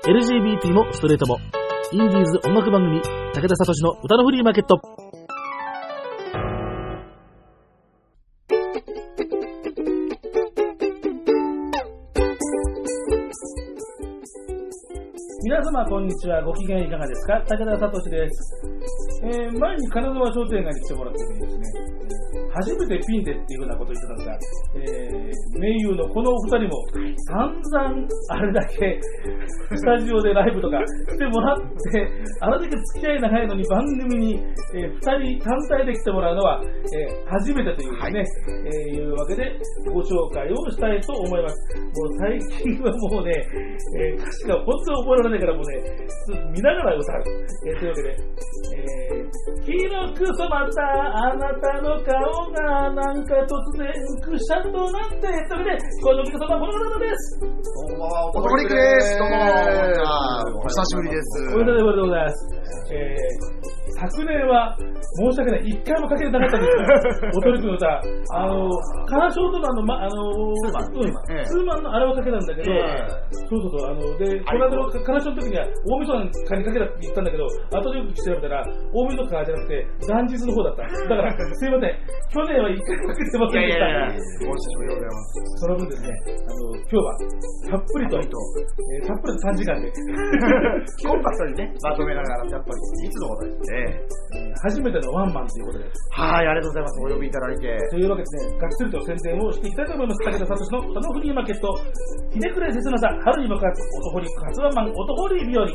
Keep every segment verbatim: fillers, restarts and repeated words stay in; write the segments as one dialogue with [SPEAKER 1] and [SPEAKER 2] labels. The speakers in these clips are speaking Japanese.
[SPEAKER 1] エルジービーティー もストレートも。インディーズ音楽番組、武田聡の歌のフリーマーケット。皆様こんにちは。ご機嫌いかがですか？武田聡です。えー、前に金沢商店街に来てもらった時にですね、初めてピンでっていうようなことを言ってたんですが、えー、名優のこのお二人も散々あれだけスタジオでライブとかしてもらって、あれだけ付き合い長いのに番組に、えー、ふたり単体で来てもらうのは、えー、初めてというですね、はいえー、いうわけでご紹介をしたいと思います。もう最近はもうね、えー、歌詞が本当に覚えられないからもうね、見ながら歌う。えー、というわけで、えー、記録染まったあなたの顔がなんか突然くしゃっとなって、というわけで、この記録染まこの方です。
[SPEAKER 2] こんばんは、おとこりくです。どうもお久しぶりです。
[SPEAKER 1] おめでとうございます。えー、昨年は申し訳ない、一回もかけてなかったんですよ。おとりくの歌。あの、カラショートマンの、ま、あの、ツーマンのあれをかけたんだけど、えー、そうそうそう、あの、で、この間のカラショーの時には大晦日にかけたって言ったんだけど、後でよく調べたら、大晦日じゃなくて、元日の方だった。だから、すいません、去年は一回もかけてませんでした。いやいやいや、
[SPEAKER 2] お久しぶりでございます。
[SPEAKER 1] その分ですね、あの、今日は、たっぷりと、えー、たっぷりとさんじかんで、
[SPEAKER 2] コンパクトにね、まとめながら、やっぱり、いつのことですね、
[SPEAKER 1] えー、初めてのワンマンということで。
[SPEAKER 2] はい、ありがとうございます。お呼びいただいて。
[SPEAKER 1] というわけですね、がっつりと宣伝をしていきたいと思います。武田聡のこのフリーマーケット、ひねくれ切なさ、春に爆発、音掘り発ワンマン、音掘り日和。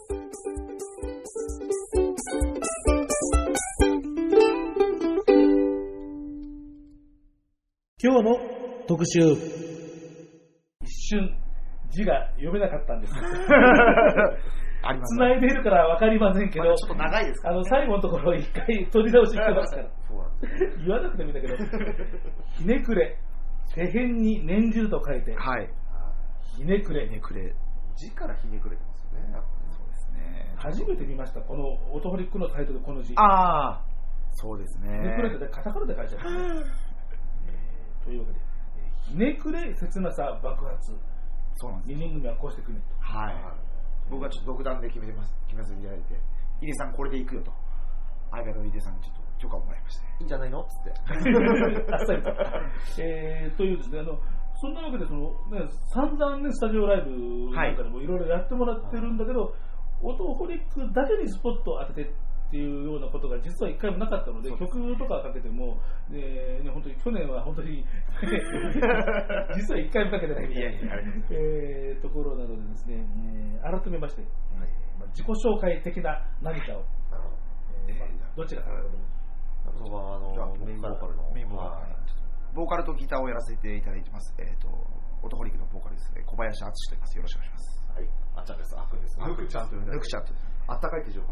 [SPEAKER 1] 今日の特集、一瞬字が読めなかったんです
[SPEAKER 2] あります。
[SPEAKER 1] 繋いでいるから分かりませんけど、ま、
[SPEAKER 2] ちょっと長いですか、
[SPEAKER 1] ね、あの最後のところを一回取り直ししてますから言わなくてもいいんだけど、ひねくれ、手辺に年中と書いて、はい、ひねくれ、
[SPEAKER 2] ひねくれ、字からひねくれてますよね。やっぱりそうですね。
[SPEAKER 1] 初めて見ました、このオトホリックのタイトル、この字。
[SPEAKER 2] ああ、そうですね。
[SPEAKER 1] ひねくれってカタカナで書いてある、ねえー、というわけで、ひねくれ切なさ爆発。そうなんです。ににん組はこうしてくれと。
[SPEAKER 2] はい。僕はちょっと独断で決めてます。決めさせていただいて、井出さんこれでいくよと。相方の井出さんにちょっと許可をもらいまして、いいんじゃないのっつって。
[SPEAKER 1] あっさりと。えー、というですね、あのそんなわけでそのね、散々ねスタジオライブなんかでもいろいろやってもらってるんだけど、はい、オトホリックだけにスポットを当ててっていうようなことが実は一回もなかったので、曲とかかけても、ねね、本当に去年は本当に実は一回もかけてないみたいなえー、ところなのでですね、えー、改めまして、はいまあ、自己紹介的な何かを、えーまあ、どっちが考えると思う？
[SPEAKER 2] 僕はあのメインボーカルのメインボーカル、ボーカルとギターをやらせていただいてます。えっ、ー、とオトホリックのボーカルですね、小林敦と言います。よろしくお願いします。はい、あっちゃんです。あくんです。ぬくちゃんというぬくちゃんと。あったかい手錠。はい。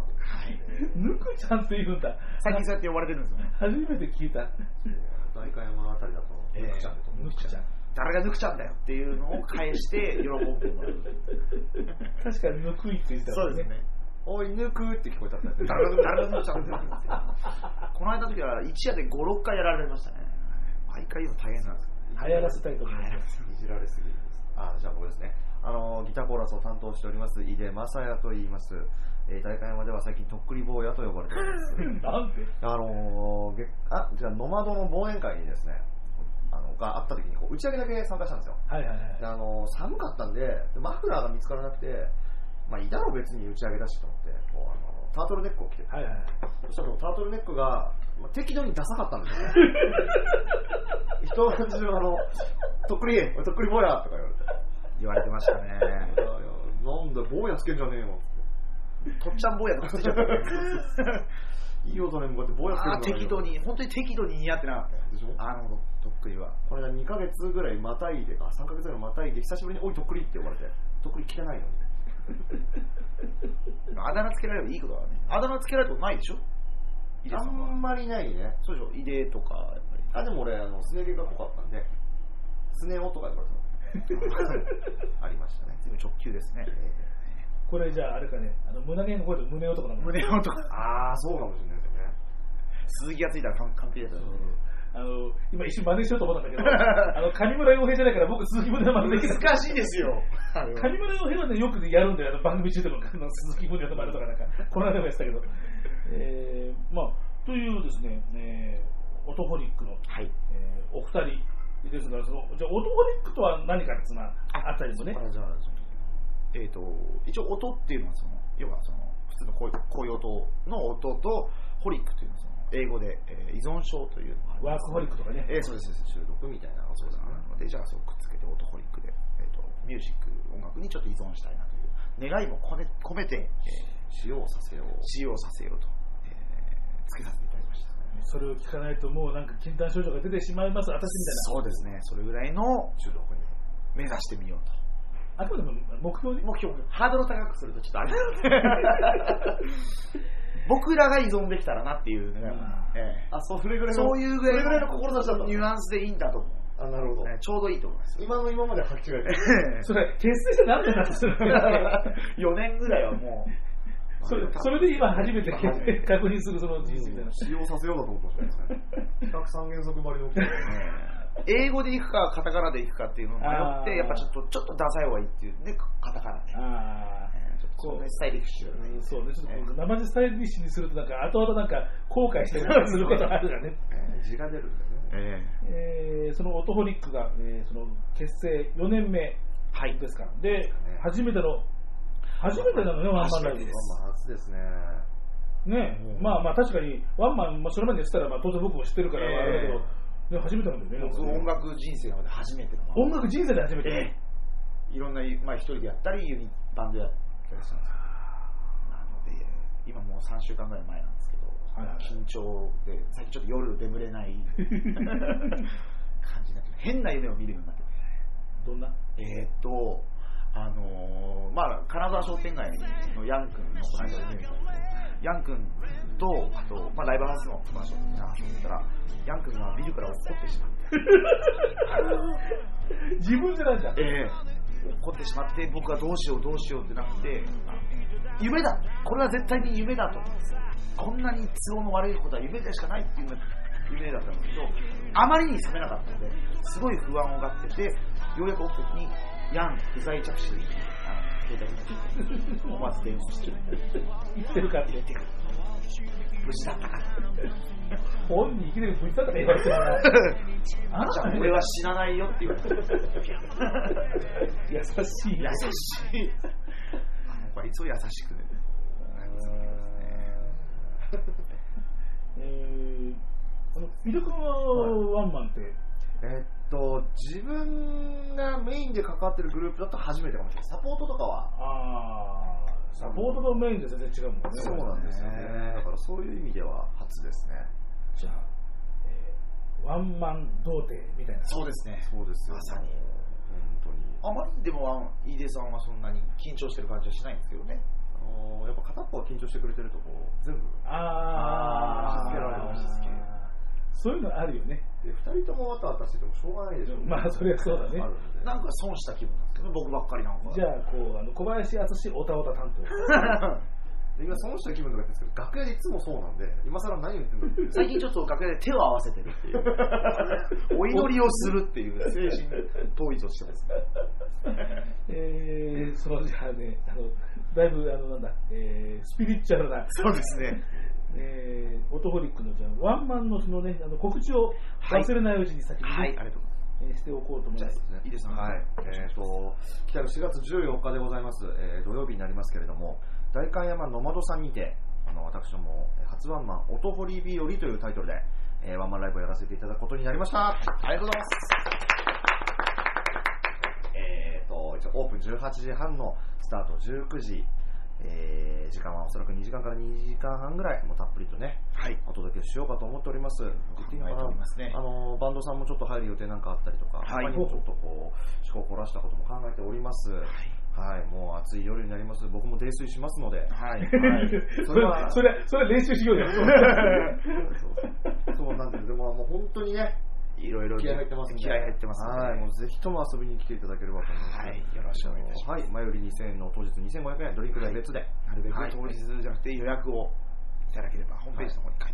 [SPEAKER 1] ぬくちゃんと言うんだ。
[SPEAKER 2] 最近そうやって呼ばれてるんですよね。
[SPEAKER 1] 初めて聞いた。
[SPEAKER 2] 代官山あたりだとぬくちゃんでとぬくちゃん。誰がぬくちゃんだよっていうのを返して喜んでもらう。
[SPEAKER 1] 確かにぬくいって言った
[SPEAKER 2] もんね。そうですね。おいぬくって聞こえたんですね。誰が誰がぬくちゃんだよって。この間の時は一夜でご、ろっかいやられましたね。毎回言うの大変なんですけど。
[SPEAKER 1] 流行らせたいと思います。
[SPEAKER 2] いじられすぎる。あ、じゃあ僕ですね。あのギターコーラスを担当しております井出正也と言います。えー、大会山では最近とっくり坊やと呼ばれております。
[SPEAKER 1] なんで？
[SPEAKER 2] あのー、あじゃあノマドの忘年会にですね、あのがあった時にこう打ち上げだけ参加したんですよ。はいはいはい。であのー、寒かったんでマフラーが見つからなくて、まあいたら別に打ち上げだしと思ってこうあのタートルネックを着て、はいはいはい、そしたらタートルネックが、まあ、適度にダサかったんですよね。人が中あのとっくりとっくり坊やとか言われて言われてましたね。いやいやなんだ坊やつけんじゃねえよ。とっちゃん坊やとかつけちゃったいい大人に向かって坊やつけるんだよ。適度に本当に適度に似合ってなかったでしょ。あのとっくりはこれがにかげつぐらいまたいであさんかげつぐらいまたいで久しぶりにおいとっくりって呼ばれて、とっくり着てないのにあだ名つけられればいいことだね。あだ名つけられたことないでしょ。あんまりないね。そうでしょ。井出とかやっぱり。あでも俺あのスネ毛が濃かったんでスネ夫とか言われたありましたね。直球ですね。
[SPEAKER 1] これじゃああれかね、あの胸毛の声で胸男なの。
[SPEAKER 2] 胸男。ああそうかもしれないですよね。鈴木がついたら完璧ですよね。
[SPEAKER 1] あの今一瞬真似しようと思ったんだけどあの上村洋平じゃないから僕鈴木宗男真似できない。
[SPEAKER 2] 難しいですよ
[SPEAKER 1] 上村洋平はねよくやるんだよ、あの番組中でも鈴木宗男真似とかなんかこの間もやってたけど、えー、まあというですね、えー、オトホリックの、はい、えー、お二人ですが、そのじゃあオトホリックとは何かっていうのはあったりもね。
[SPEAKER 2] えーと、一応音っていうのはその要はその普通のこういうこういう音の音とホリックというのはその英語で、えー、依存症というのがあります、ね、
[SPEAKER 1] ワークホリックとかね、
[SPEAKER 2] えー、そうです中毒みたいなそうですなので、じゃあそうくっつけてオトホリックで、えーと、ミュージック音楽にちょっと依存したいなという願いも込め、込めて、えー、使用させよう使用させようと、えー、つけさせていただきました。
[SPEAKER 1] それを聞かないともうなんか禁断症状が出てしまいます私みたいな。
[SPEAKER 2] そうですね、それぐらいの中毒に目指してみようと。
[SPEAKER 1] あくまでも目標に
[SPEAKER 2] 目標ハードルを高くするとちょっとあれ僕らが依存できたらなっていうね、ええ、あそれぐらいのそういうぐらい の, らいの志だったニュアンスでいいんだと思う。あなるほど、ね、ちょうどいいと思います。今の今まで履き違えて
[SPEAKER 1] それ結成して何年なんですか
[SPEAKER 2] よねんぐらいはもう
[SPEAKER 1] そ れ, それで今初めて確認するその事実みたいな
[SPEAKER 2] 使用させようだと思ってましたね比較三原則張りの英語でいくかカタカナでいくかっていうのを迷ってやっぱちょっとちょっとダサい方がいいっていうねカタカナで、あ、えー、ちょっとこうスタイリッシュ、
[SPEAKER 1] うん、そうねちょっと、えー、生地スタイリッシュにするとなんか後々なんか後悔してるすることあるからね、
[SPEAKER 2] えー、字が出るんだよね、
[SPEAKER 1] えー、そのオトホリックが、えー、その結成よねんめですか、はい、で、ね、初めての初めてなのね、ワンマンライブです。
[SPEAKER 2] ワンマン初ですね。
[SPEAKER 1] ね、うん、まあまあ確かにワンマン、まあ、それまでにしたら、まあ、当然僕も知ってるからあれだけど、えーね、初めてなんだよね。
[SPEAKER 2] 音楽人生ので初めての。
[SPEAKER 1] 音楽人生で初めて、ね。
[SPEAKER 2] えー、いろんな、まあ一人でやったり、ユニバンドやったりしたんですけど。なので、今もうさんしゅうかんぐらい前なんですけど、はいはいはい、緊張で、最近ちょっと夜眠れない感じになって、変な夢を見るようになってて。
[SPEAKER 1] どんな？
[SPEAKER 2] えーっと、あのー、まあ金沢商店街のヤン君のこの間で見たんですけど、ヤン君とあと、まあ、ライブハウスの友達と遊んでたらヤン君がビルから落っこってしまって
[SPEAKER 1] 自分でなんだ、
[SPEAKER 2] ええー、落っこってしまって僕はどうしようどうしようってなって夢だこれは絶対に夢だとこんなに都合の悪いことは夢でしかないっていう夢だったんですけどあまりに覚めなかったのですごい不安をがっててようやく起きた時にヤン不在着信あの携帯に思わず電話して
[SPEAKER 1] 言ってるかって言ってる
[SPEAKER 2] 無事だったか
[SPEAKER 1] 本人いきなり無事だったか言われてる
[SPEAKER 2] あんちゃん俺は死なないよって言われてる
[SPEAKER 1] 優しい
[SPEAKER 2] 優しいあの子はいつも優しくね
[SPEAKER 1] えー、あのミルクはワンマンって
[SPEAKER 2] えー、っと自分がメインで関わってるグループだと初めてかもしれない。サポートとかは
[SPEAKER 1] あサポートとメインで全然違うもんね。
[SPEAKER 2] そうなんですよね。だからそういう意味では初ですね。
[SPEAKER 1] じゃあ、えー、ワンマン童貞みたいな。
[SPEAKER 2] そうですね。そうですよ。まさに本当にあまりでも飯出さんはそんなに緊張してる感じはしないんですけどね。あやっぱ片っぽが緊張してくれてるとこう全部
[SPEAKER 1] ああ
[SPEAKER 2] 押し付けられる押し付け
[SPEAKER 1] そういうのあるよね。
[SPEAKER 2] でふたりともわたわたしててもしょうがないでしょう、ね、
[SPEAKER 1] まあそれはそうだね。
[SPEAKER 2] なんか損した気分なんですけど僕ばっかりなんか。
[SPEAKER 1] じゃあこうあの小林敦おたおた担当。
[SPEAKER 2] 今損した気分とか言ってるんですけど楽屋でいつもそうなんで今更何言ってんのって最近ちょっと楽屋で手を合わせてるっていうお祈りをするっていう精神統一をしてますね。
[SPEAKER 1] えー、そのじゃあねあのだいぶあのなんだ、えー、スピリチュアルな
[SPEAKER 2] そうですね。
[SPEAKER 1] えー、オトホリックのじゃあワンマンのそのねあの告知を忘れないうちに先に、ね、
[SPEAKER 2] はい、はい、ありがとうございます。
[SPEAKER 1] えー、しておこうと思います。
[SPEAKER 2] いいですね。はい。えーと来たるしがつじゅうよっかでございます、えー、土曜日になりますけれども、代官山の窓さんにてあの私ども初ワンマンオトホリ日和というタイトルで、えー、ワンマンライブをやらせていただくことになりました。ありがとうございます。えーと一応オープンじゅうはちじはんのスタートじゅうくじ。えー、時間はおそらくにじかんからにじかんはんぐらいもたっぷりとね、はい、お届けしようかと思っております。考えておりますね。あのバンドさんもちょっと入る予定なんかあったりとか、はい、他にもちょっとこう思考を凝らしたことも考えております。はい、はい、もう暑い夜になります。僕も泥酔しますので、はい、はい、
[SPEAKER 1] それはそれそれは練習しようよ。
[SPEAKER 2] そうそうなんです。でももう本当にね。いろいろ気合入ってますね。気合入ってますね。はい、もうぜひとも遊びに来ていただければと思います。はい、よろしくお願いします。はい、前よりにせんえんの当日にせんごひゃくえん、ドリンク代別で、はい、なるべく当日じゃなくて予約をいただければホームページの方に書いてます。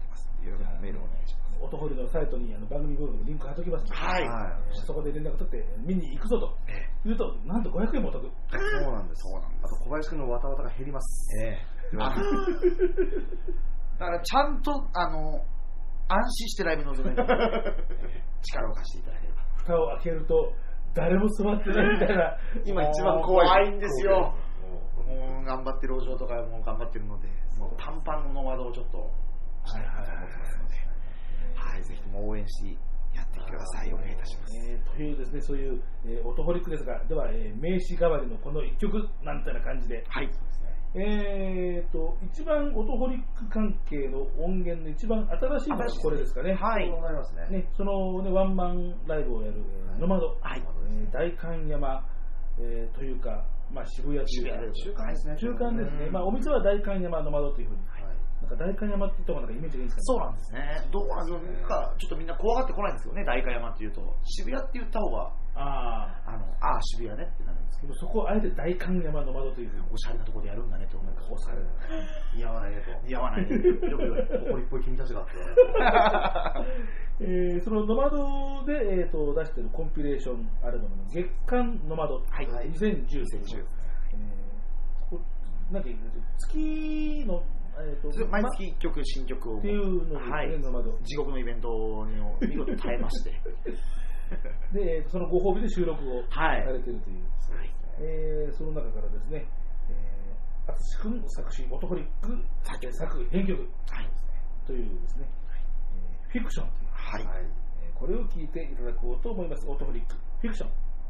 [SPEAKER 3] メールお願いします。
[SPEAKER 1] 音掘りのサイトにあの番組ブログのリンク貼っときますので、
[SPEAKER 3] はい、
[SPEAKER 1] そこで連絡取って見に行くぞと言うと、なんとごひゃくえんもお得。
[SPEAKER 2] そうなんです。そうなんです。あと小林君のわたわたが減ります。
[SPEAKER 3] ええ。だからちゃんとあの安心してライブ臨めるので力を貸していただければ。
[SPEAKER 1] 蓋を開けると誰も座ってないみたいな。
[SPEAKER 2] 今一番怖い。
[SPEAKER 3] 怖いんですよ。もう頑張ってる路上とかも頑張ってるので、もうパンパンの窓をちょっとしたいなと思ってますので、はい、ぜひとも応援しやってください。お願いいたします。
[SPEAKER 1] えー、というですね、そういう、えー、音ホリックですが、では、えー、名刺代わりのこの一曲なんてな感じで、
[SPEAKER 3] はい。
[SPEAKER 1] えーと一番音ホリック関係の音源の一番新しいのがこれですかね。
[SPEAKER 3] はい。
[SPEAKER 2] そうなりますね。
[SPEAKER 1] ね、そのねワンマンライブをやる、えー、ノマド、
[SPEAKER 3] はい。
[SPEAKER 1] えー、代官山、えー、というか、まあ、渋谷というか
[SPEAKER 2] 中間ですね。
[SPEAKER 1] 中間ですね。まあお店は代官山ノマドというふうに。はい、なんか代官山って言った方がなんかイメージがいいんですかね。
[SPEAKER 3] そうなんですね。どうなんですか、ちょっとみんな怖がってこないんですよね。代官山っていうと渋谷って言った方が、ああ、あのあ渋谷ねってなるんですけど、
[SPEAKER 1] そこをあえて代官山ノマドというふうに
[SPEAKER 3] おしゃれなところでやるんだねと思います。
[SPEAKER 2] おしゃれな。似合わないねと。
[SPEAKER 3] 似合わないね。よく言われる。
[SPEAKER 2] 誇りっぽい君たちがって言われる。
[SPEAKER 1] えー、そのノマドで、えー、と出しているコンピレーションアルバムの月刊ノマド、はい、にせんじゅう、えー、なんか月の、えー、と
[SPEAKER 3] 毎月いっきょく新曲を
[SPEAKER 1] っていうのを、ね、はい、
[SPEAKER 3] ノマド地獄のイベントに見事耐えまして
[SPEAKER 1] でそのご褒美で収録をされているという、はい、えー、その中からですね、えー、淳君作詞音ホリック作編曲、はい、というですね、フィクションという、
[SPEAKER 3] はい、
[SPEAKER 1] えー、これを聞いていただこうと思います。オートフリックフィクション。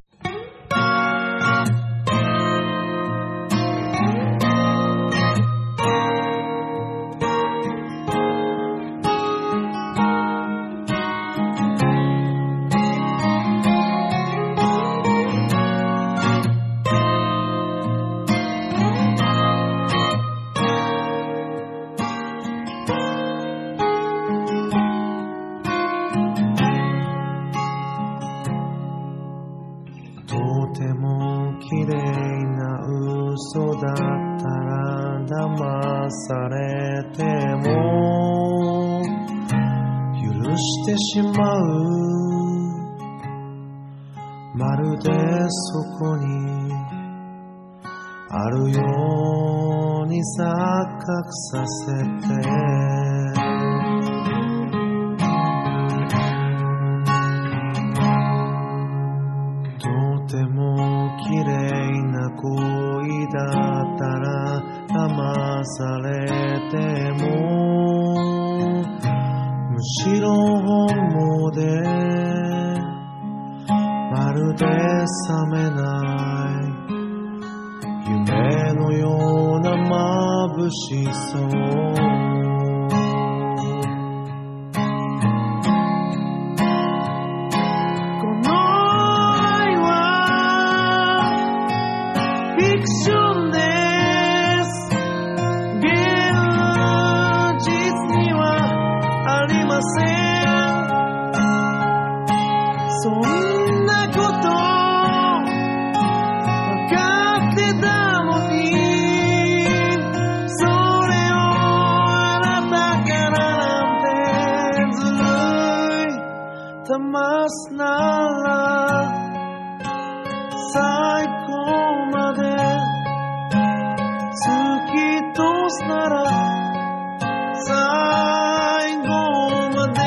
[SPEAKER 4] されても許してしまう、まるでそこにあるように錯覚させて、とても綺麗な恋だったら騙されても、むしろ本望でまるで覚めない夢のような眩しさを、騙すなら最後まで、突き通すなら最後まで。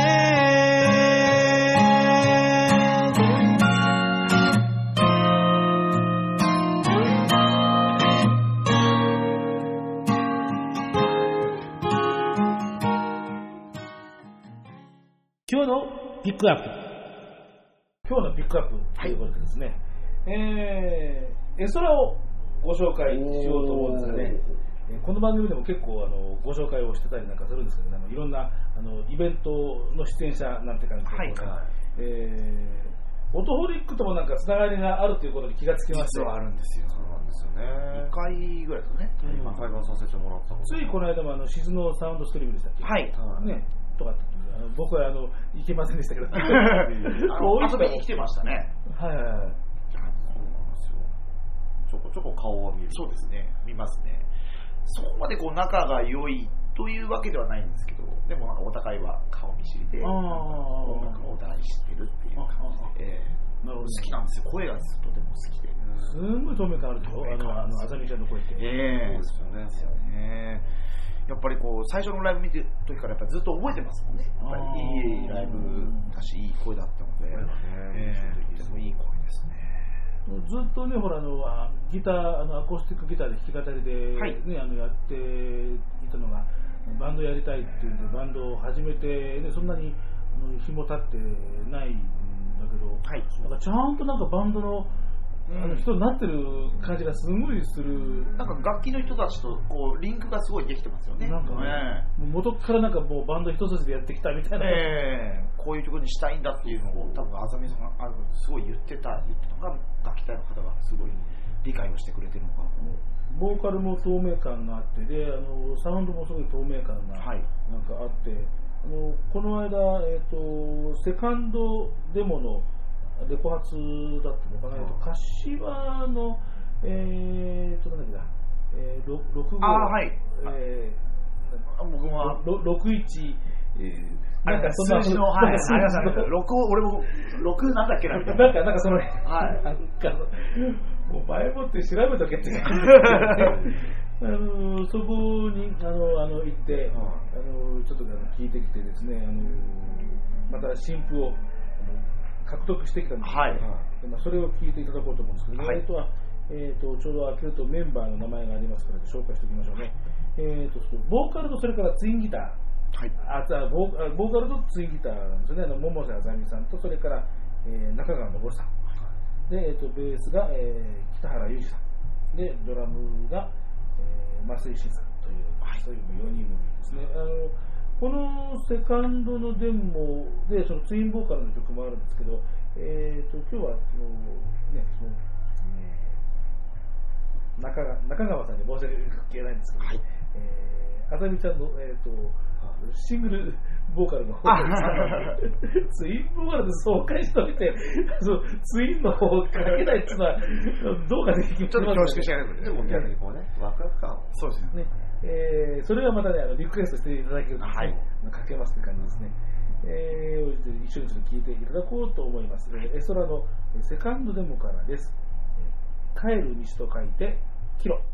[SPEAKER 1] 今日のピックアップ、今日のピックアップということでですね、はい、えー、絵空をご紹介しようと思うんですがね、この番組でも結構あのご紹介をしてたりなんかするんですけど、ね、あのいろんなあのイベントの出演者なんて感じで、はいはい、えー、オトホリックともなんかつながりがあるということに気がつきまして、
[SPEAKER 3] 実はあるんですよ。そうなんですよね。にかいぐらいですね。
[SPEAKER 2] 今対話させてもらった。
[SPEAKER 1] ついこの間もあの静のサウンドストリームでしたっけ？
[SPEAKER 3] はい。
[SPEAKER 1] ね。とかあの僕はあの行けませんでしたけど、
[SPEAKER 3] 遊びに来てましたね。
[SPEAKER 1] はいはいはい。そうなん
[SPEAKER 2] ですよ。ちょこちょこ顔を見る。
[SPEAKER 3] そうですね。見ますね。そこまでこう仲が良いというわけではないんですけど、でもなんかお互いは顔見知りで、音楽もお互い知ってるっていう感じで、えー、なるほど、好きなんですよ。声がとても好きで。
[SPEAKER 1] すんごい透明感あるでしょ、あの、あの、あざみちゃんの声って。
[SPEAKER 3] ええー、そうですよね。やっぱりこう最初のライブ見てる時からやっぱずっと覚えてますもんね。やっぱりいいライブだし、いい声だったので、えー、とてもいい声ですね。
[SPEAKER 1] ずっとね、ほらあのギター、あのアコースティックギターで弾き語りで、ね、はい、あのやっていたのがバンドやりたいっていうんでバンドを始めて、ね、そんなにあの日も経ってないんだけど、はい、なんかちゃんとなんかバンドのあの人になってる感じがすごいする。
[SPEAKER 3] なんか楽器の人たちとこうリンクがすごいできてますよね。
[SPEAKER 1] なんかね、もう元からなんかもうバンド一筋でやってきたみたいな、
[SPEAKER 3] えー、こういう曲にしたいんだっていうのを多分あざみさんがすごい言ってた言ってたのが楽器隊の方がすごい理解をしてくれてるのか。
[SPEAKER 1] ボーカルも透明感があってで、あのサウンドもすごい透明感がなんかあって、はい、あのこの間、えーと、セカンドデモのレコ発だったのかな、うん、柏の、えーと、なんだっけだ、えー、ろく号、
[SPEAKER 3] あ、はい、
[SPEAKER 1] え
[SPEAKER 3] ー、僕は
[SPEAKER 1] ろくいち、えー、
[SPEAKER 3] なんかそんな数字の、はい、ありましたね、ろく、俺もろくなんだっけなみたいな、
[SPEAKER 1] なんか、なんかその、はい、なんか、もう前もって調べとけってあのそこにあのあの行って、うん、あのちょっと聞いてきてですね、あのまた新譜を獲得してきたんですけど、はい、でまあ、それを聞いていただこうと思うんですけど、はい、えーとえー、とちょうど開けるとメンバーの名前がありますから紹介しておきましょうね、えー、とボーカルとそれからツインギター、はい、あボー、ボーカルとツインギターなんですよね。あの百瀬あざみさんとそれから、えー、中川昇さんで、えー、とベースが、えー、北原裕二さんでドラムが、えー、増井慎さんという、はい、そういうよにん組ですね。あのこのセカンドのデモでそのツインボーカルの曲もあるんですけど、えー、と今日はその、ね、その、えー、中, 中川さんに申し訳ないんですけど、はい、えー、あざみちゃんの、えー、とシングルボーカルの方ツインボーカルで紹介しておいてツインの方をかけないっていうのはどうかできますか、
[SPEAKER 3] ちょっと恐縮しない
[SPEAKER 2] でも逆にこうね、ワクワク感を、
[SPEAKER 3] そうですね、
[SPEAKER 1] えー、それはまたね、あのリクエストしていただけると、はい、かけますという感じですね。えー、一緒にちょっと聞いていただこうと思います。エソラのセカンドデモからです。帰る道と書いてキロ。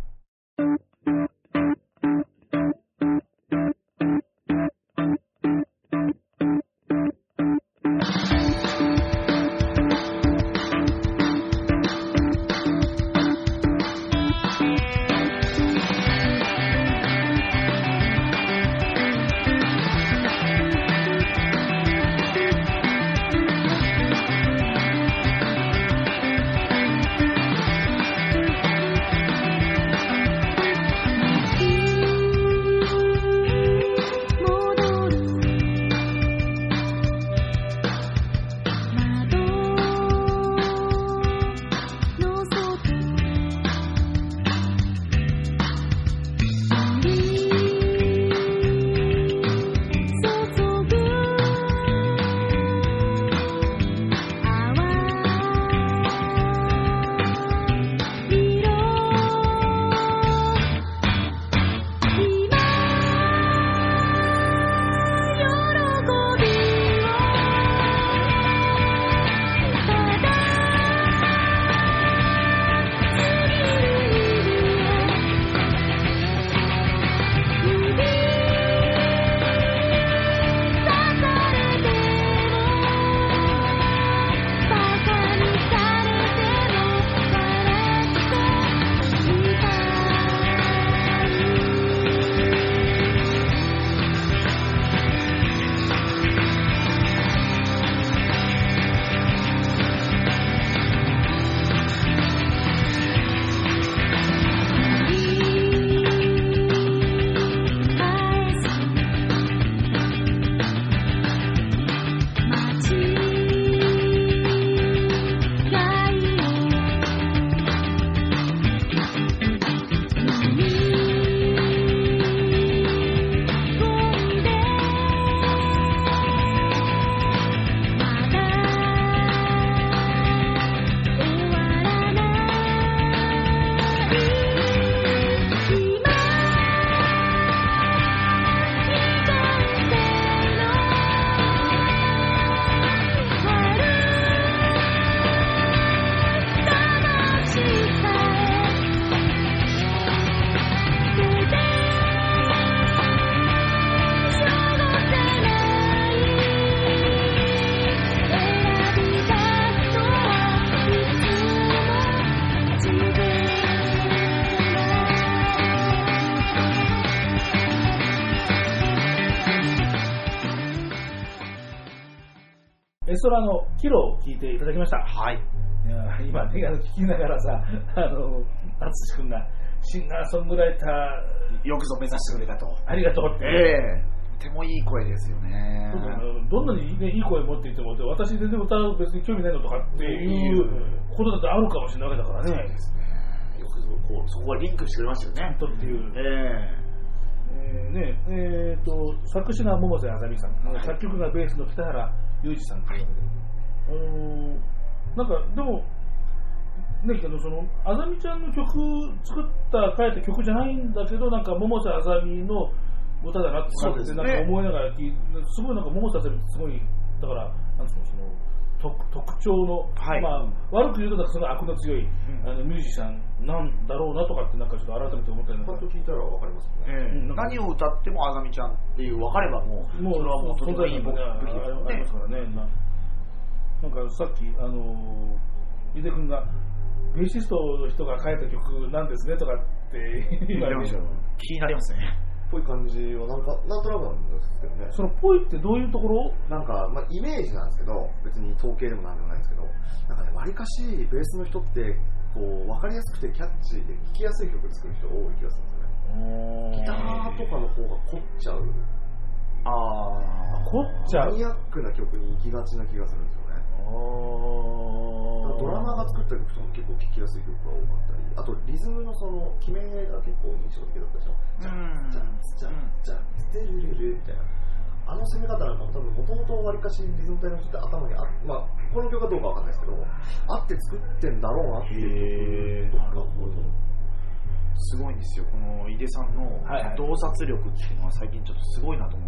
[SPEAKER 1] エソラのキロを聞いていただきました。
[SPEAKER 3] はい。
[SPEAKER 1] いや今ね、聞きながらさ、あの、淳君がシンガーソングライタ
[SPEAKER 3] ー、よくぞ目指してくれたと。
[SPEAKER 1] ありがとうって。
[SPEAKER 3] ええー、とてもいい声ですよね。
[SPEAKER 1] どんなに、ね、いい声持っていても、私全然歌う別に興味ないのとかっていうことだってあるかもしれないわけだからね。そうですね。
[SPEAKER 3] よくぞこう、そこはリンクしてくれましたよね。
[SPEAKER 1] とっていう。
[SPEAKER 3] ええー
[SPEAKER 1] えーねえー、と作詞が百瀬あざみさん、はい、作曲がベースの北原裕二さんということで、はい、なんかでも、ね、けどそのあざみちゃんの曲作った書いた曲じゃないんだけど、なんか百瀬あざみの歌だなって、ね、なんか思いながら聞いて、すごいなんか百瀬あざみってすごいだからなんつうのその特, 特徴の、はい、まあ、悪く言うとその悪の強い、うん、あのミュージシャンなんだろうなとかってなんかちょっと改めて思ったりなんか。
[SPEAKER 2] パッと聞いたら分かりますね。
[SPEAKER 3] えー、何を歌ってもあざみちゃんっていう分かればもう、もうそれはもうとてもいい僕
[SPEAKER 1] ありますからね。な, なんかさっきあの井出君がベーシストの人が書いた曲なんですねとかって
[SPEAKER 3] 言われました。気になりますね。
[SPEAKER 2] ぽい感じはなんかなんとなくなんですけどね。
[SPEAKER 1] そのぽいってどういうところ？
[SPEAKER 2] なんか、まあ、イメージなんですけど、別に統計でもなんでもないんですけど、なんかね、わりかしベースの人ってこう分かりやすくてキャッチーで聴きやすい曲作る人が多い気がするんですよね。ギターとかの方が凝っちゃう。
[SPEAKER 1] ああ、凝っちゃう。
[SPEAKER 2] マニアックな曲に行きがちな気がするんですよね。あドラマーが作った曲とかも結構聴きやすい曲が多かったり、あとリズムのその決めが結構印象的だったでしょ。ジャンジャンジャンジャンテルルルみたいな。あの攻め方なんかも多分もともとわりかしリズム隊の人って頭にあ、まあこの曲はどうかわかんないですけど、あって作ってんだろうなっていう曲とか。
[SPEAKER 3] すごいんですよ、この井出さんの洞察力っていうのは最近ちょっとすごいなと思って、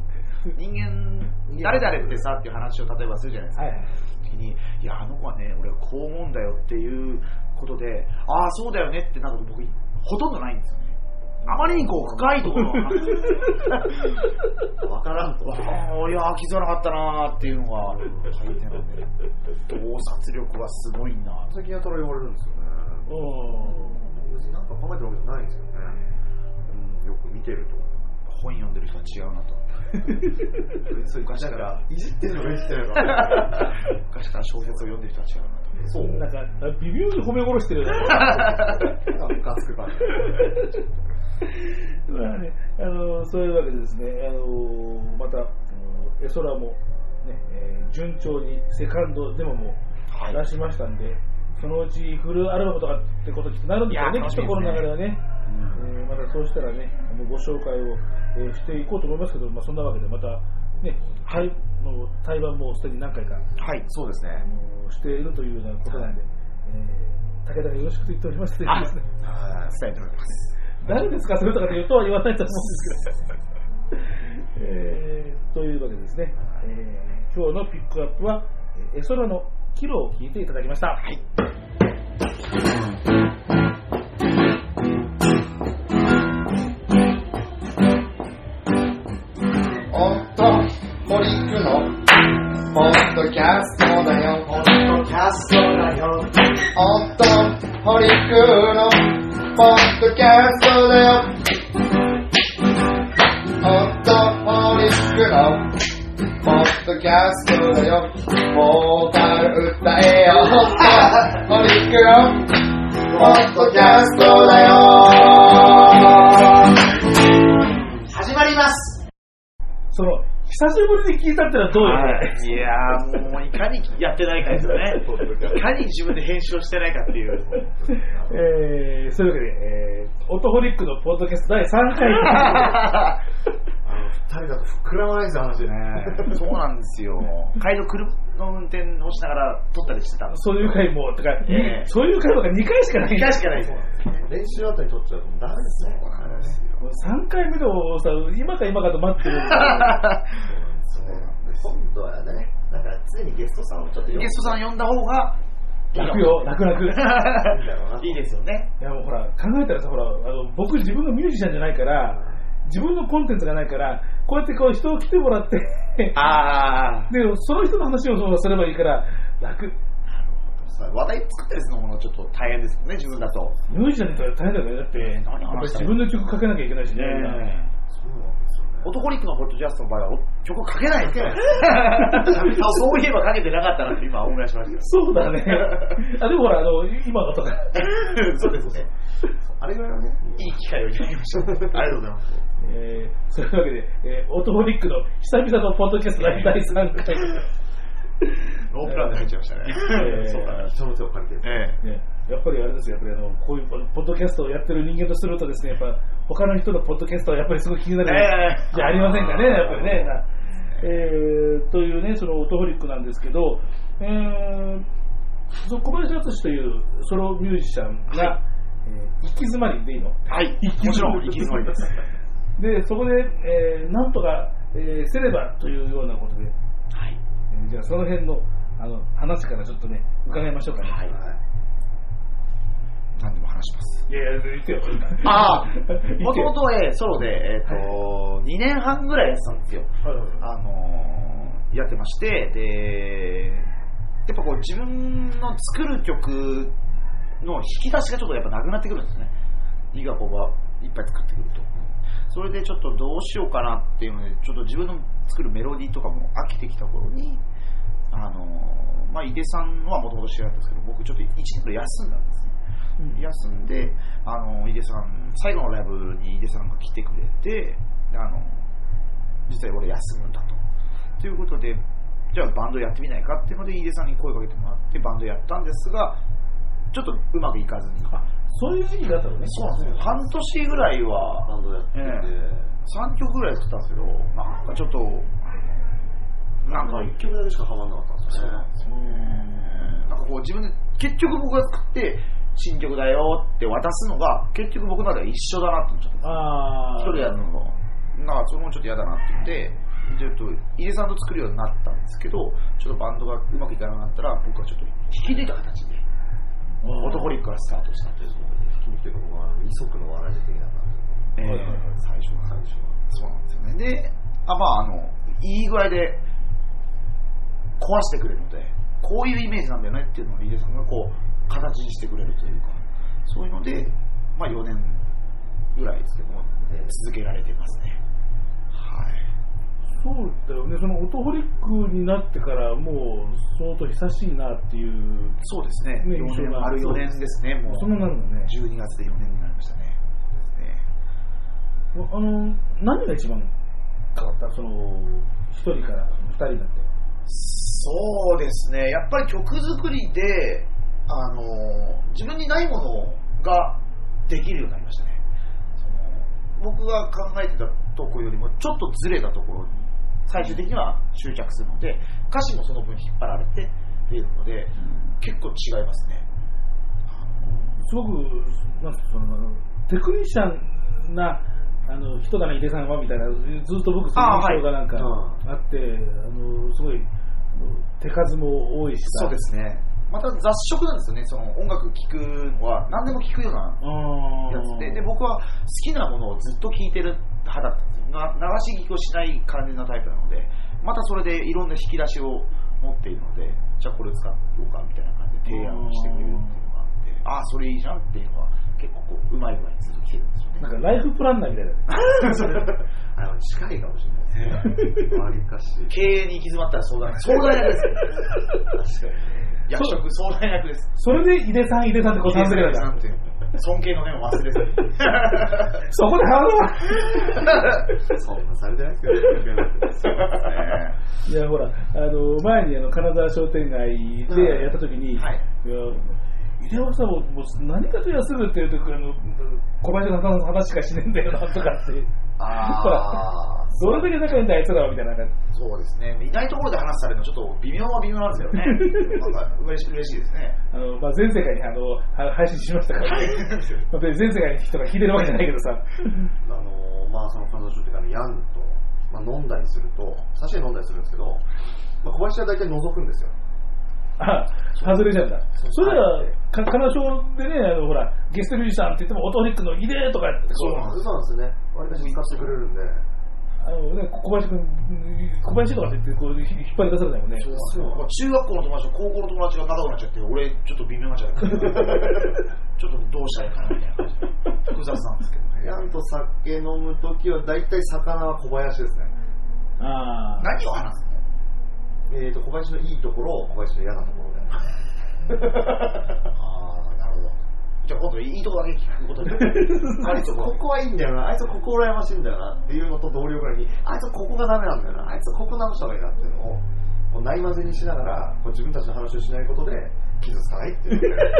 [SPEAKER 3] はいはい、人間誰々ってさっていう話を例えばするじゃないですか、はいはい、時にいやあの子はね俺はこう思うんだよっていうことで、ああそうだよねってなると僕ほとんどないんですよね。あまりにこう深いところの話
[SPEAKER 2] わからんと、
[SPEAKER 3] いや気づかなかったなーっていうのが書いてるんで、洞察力はすごいな。
[SPEAKER 2] 最近やたら言われるんですよね。別になんか考えてるわけじゃないんですよね、うん、よく見てると
[SPEAKER 3] 本読んでる人は違うなと
[SPEAKER 2] そういう昔からいじってるのがいじってるのか
[SPEAKER 3] 昔から小説を読んでる人は違うなと。
[SPEAKER 1] そうなんか微妙に褒め殺してるよね
[SPEAKER 2] ムカつく感じ
[SPEAKER 1] まあね、あのそういうわけでですね、あのまたエソラも、ねえー、順調にセカンドデモも出しましたんで、はい、そのうちフルアルバムとかってことになるんですよね、きっとこの流れはね、うんえー、またそうしたらねご紹介を、えー、していこうと思いますけど、まあ、そんなわけでまたね、はい、の対バンもすでに何回か、
[SPEAKER 2] はい、そうですね、
[SPEAKER 1] あのしているというようなことなんで、はいえー、武田がよろしくと言っておりますというですね、
[SPEAKER 3] 伝えております。
[SPEAKER 1] 誰ですかそれとかというとは言わないと思うんですけど、えー、というわけでですね、えー、今日のピックアップはエソラのキロを聞いていただきました。はい。
[SPEAKER 5] おっとホリックのポッドキャストだよ。ポッドキャストだよ。おっとホリックのポッドキャストだよ。おっとホリックのポッドキャストだよ。ボーカル歌えよ。おっとホリックのポッドキャストだよ。始まります。
[SPEAKER 1] その久しぶりに聞いたってのはどうよ、
[SPEAKER 3] はい、いやーもういかにやってないかですよねいかに自分で編集をしてないかっていう
[SPEAKER 1] えー、そういうわけで、えー、オトホリックのポッドキャストだいさんかい
[SPEAKER 2] あのふたりだと膨らまないです話ね
[SPEAKER 3] そうなんですよ。帰りの車の運転をしながら撮ったりしてたんです。
[SPEAKER 1] そういう回もとか、えー、そういう回がにかいしかない。
[SPEAKER 3] にかいしかない
[SPEAKER 2] 練習あたり撮っちゃうとダメですね。
[SPEAKER 1] さんかいめのさ今か今かと待ってる
[SPEAKER 2] そうなんです。今度はね、だから常にゲストさんをちょっと
[SPEAKER 3] ゲストさん呼んだ方が
[SPEAKER 1] 楽よ、楽々
[SPEAKER 3] いいですよね。
[SPEAKER 1] いやもうほら考えたらさ、ほらあの僕自分がミュージシャンじゃないから自分のコンテンツがないからこうやってこう人を来てもらって
[SPEAKER 3] あ
[SPEAKER 1] でその人の話をすればいいから楽。
[SPEAKER 3] 話題作ってるのもちょっと大変ですよね、自分だと。
[SPEAKER 1] ミュージシャンって大変だよね。だって自分の曲かけなきゃいけないしね。
[SPEAKER 2] そうなんですよね。
[SPEAKER 3] オトホリックのポッドキャストの場合は曲かけないですよ。そういえばかけてなかったなって今思い出しましたよ。
[SPEAKER 1] そうだね。あでもほらあの今のとか。
[SPEAKER 3] そうですね。
[SPEAKER 2] あれぐらいはね、
[SPEAKER 3] いい機会をいただきました。ありがとうございます。
[SPEAKER 1] えー、そういうわけで、えー、オトホリックの久々のポッドキャストだいさんかい。
[SPEAKER 3] ノープランで入っちゃいましたね。
[SPEAKER 2] えー、そうだね。人の手を借りて、
[SPEAKER 1] えーね。やっぱりあれですよ、やっぱりあのこういうポッドキャストをやってる人間とするとですね、やっぱ他の人のポッドキャストはやっぱりすごい気になる、えー、じゃありませんかね、やっぱりね。えー、というね、そのオトホリックなんですけど、えー、小林敦というソロミュージシャンが、はい、えー、行き詰まりでいいの？
[SPEAKER 3] はい、もちろん行き詰まりです。
[SPEAKER 1] で、そこで、えー、なんとか、えー、せればというようなことで、
[SPEAKER 3] はい、
[SPEAKER 1] えー、じゃあその辺のあの話からちょっとね伺いましょうかね。はい、はい、
[SPEAKER 3] 何でも話します。
[SPEAKER 1] いやいや言ってよ。
[SPEAKER 3] ああ、もともとソロでえっ、ー、と、はい、にねんはんぐらいやってたんですよ。はいはいはい、あのー、やってまして、で、やっぱこう自分の作る曲の引き出しがちょっとやっぱなくなってくるんですね。いがこがいっぱい作ってくると。それでちょっとどうしようかなっていうので、ちょっと自分の作るメロディーとかも飽きてきた頃に、あのまあ、井出さんはもともと知らないんですけど、僕ちょっといちねんぐらい休んだんですね。うん、休んで、あの井出さん、最後のライブに井出さんが来てくれて、あの実際俺休むんだと。ということで、じゃあバンドやってみないかっていうので、井出さんに声をかけてもらってバンドやったんですが、ちょっとうまくいかずに。
[SPEAKER 1] あ、そういう時期だったのね。
[SPEAKER 3] そうなんですね。半年ぐらいは
[SPEAKER 2] バンドやってて、え
[SPEAKER 3] ー、さんきょくぐらい作ったんですけど、なんかちょっと
[SPEAKER 2] なんかいっきょくだけしかハマんなかったんですよね。
[SPEAKER 3] なんかこう自分で結局僕が作って新曲だよって渡すのが結局僕の中では一緒だなって思っちゃった。ああ。一人でやるのもなんかそれもちょっと嫌だなって言って。ちょっと井出さんと作るようになったんですけど、ちょっとバンドがうまくいかなくなったら僕はちょっと引き抜いた形でオトホリックからスタートしたということで、
[SPEAKER 2] 引き抜きというか僕は二足のわらじ的な感じで、えー、最初の最初は
[SPEAKER 3] そうなんですよね。で、あまああのいい具合で壊してくれるので、こういうイメージなんだよねっていうのを井出さんがこう形にしてくれるというか、そういうので、まあ、よねんぐらいですけども、えー、続けられてますね。はい。
[SPEAKER 1] そうだよね。そのオトホリックになってからもう相当久しいなっていう。
[SPEAKER 3] そうですね。ね、よねん丸よねんですね。もう
[SPEAKER 1] そんななるのね。
[SPEAKER 3] じゅうにがつでよねんになりましたね。
[SPEAKER 1] あの何が一番変わった？そのひとりからふたりになって。
[SPEAKER 3] そうですね。やっぱり曲作りであの自分にないものができるようになりましたね。その僕が考えてたところよりもちょっとずれたところに最終的には執着するので、歌詞もその分引っ張られて出るので、結構違いますね。
[SPEAKER 1] すごくなんかそのテクニシャンなあの人だな井出さんはみたいな、ずっと僕その印象がなんかあって、あ、はい、あのすごい手数も多いしさ。
[SPEAKER 3] そうですね。また雑食なんですよね。その音楽聴くのは何でも聴くようなやつで、で僕は好きなものをずっと聴いてる派だったんですよ。流し聴きをしない感じのタイプなので、またそれでいろんな引き出しを持っているので、じゃあこれ使おうかみたいな感じで提案をしてくれるっていうのがあって、ああそれいいじゃんっていうのは結構こううまい具合にずっと来てるんですよね。
[SPEAKER 1] なんかライフプランナーみたいな
[SPEAKER 2] あの近いかもしれないですね。わりかし
[SPEAKER 3] 経営に行き詰まったら相談相談役ですよ。確かにね。役職相談役です。
[SPEAKER 1] それで井出さん井出さんってこうさん付けだから
[SPEAKER 3] 尊敬の念を忘れずに
[SPEAKER 1] そこでハードは
[SPEAKER 2] そんなされてないですよね。
[SPEAKER 1] いやほらあの前にあの金沢商店街でやった時に、はい、いや井出はさもう何かと休むっていうとあの小林の話しかしねえんだよなとかってあどれだけ仲いいんだあいつらはみたいな感
[SPEAKER 3] じ。そうですね。いないところで話されるのちょっと微妙は微妙なんですよね。なんか嬉し、嬉しいですね。
[SPEAKER 1] あの、まあ、全世界にあの配信しましたからね。全世界に人が聞いてるわけじゃないけどさ。
[SPEAKER 2] あのまあその彼女というかヤンと、まあ、飲んだりすると差しで飲んだりするんですけど、まあ、小林は大体覗くんですよ。
[SPEAKER 1] あ、外れちゃうんだ。それは金賞でね、あのほらゲストミュージシャンって言ってもオトホリックの井出とかって
[SPEAKER 2] そうなんですよね。割と使ってくれるんで。
[SPEAKER 1] あのね、小林君、小林とかって言ってこう引っ張り出されないもんね。
[SPEAKER 3] そうそう中学校の友達と高校の友達が仲良くなっちゃって、俺ちょっと微妙になっちゃう。ちょっとどうしたらいいかなみたいな感じで複雑なんですけどね。
[SPEAKER 2] ヤンと酒飲むときは大体魚は小林ですね。
[SPEAKER 1] あ
[SPEAKER 3] 何を話す
[SPEAKER 2] の？えーと小林のいいところ、小林の嫌なところで。
[SPEAKER 3] ああ、なるほど。じゃあ今度いいとこだけ聞くことで
[SPEAKER 2] あいつここはいいんだよな、あいつここ羨ましいんだよなっていうのと同僚ぐらいに、あいつここがダメなんだよな、あいつここ直した方がいいなっていうのをこうないまぜにしながらこう自分たちの話をしないことで傷つかないっていう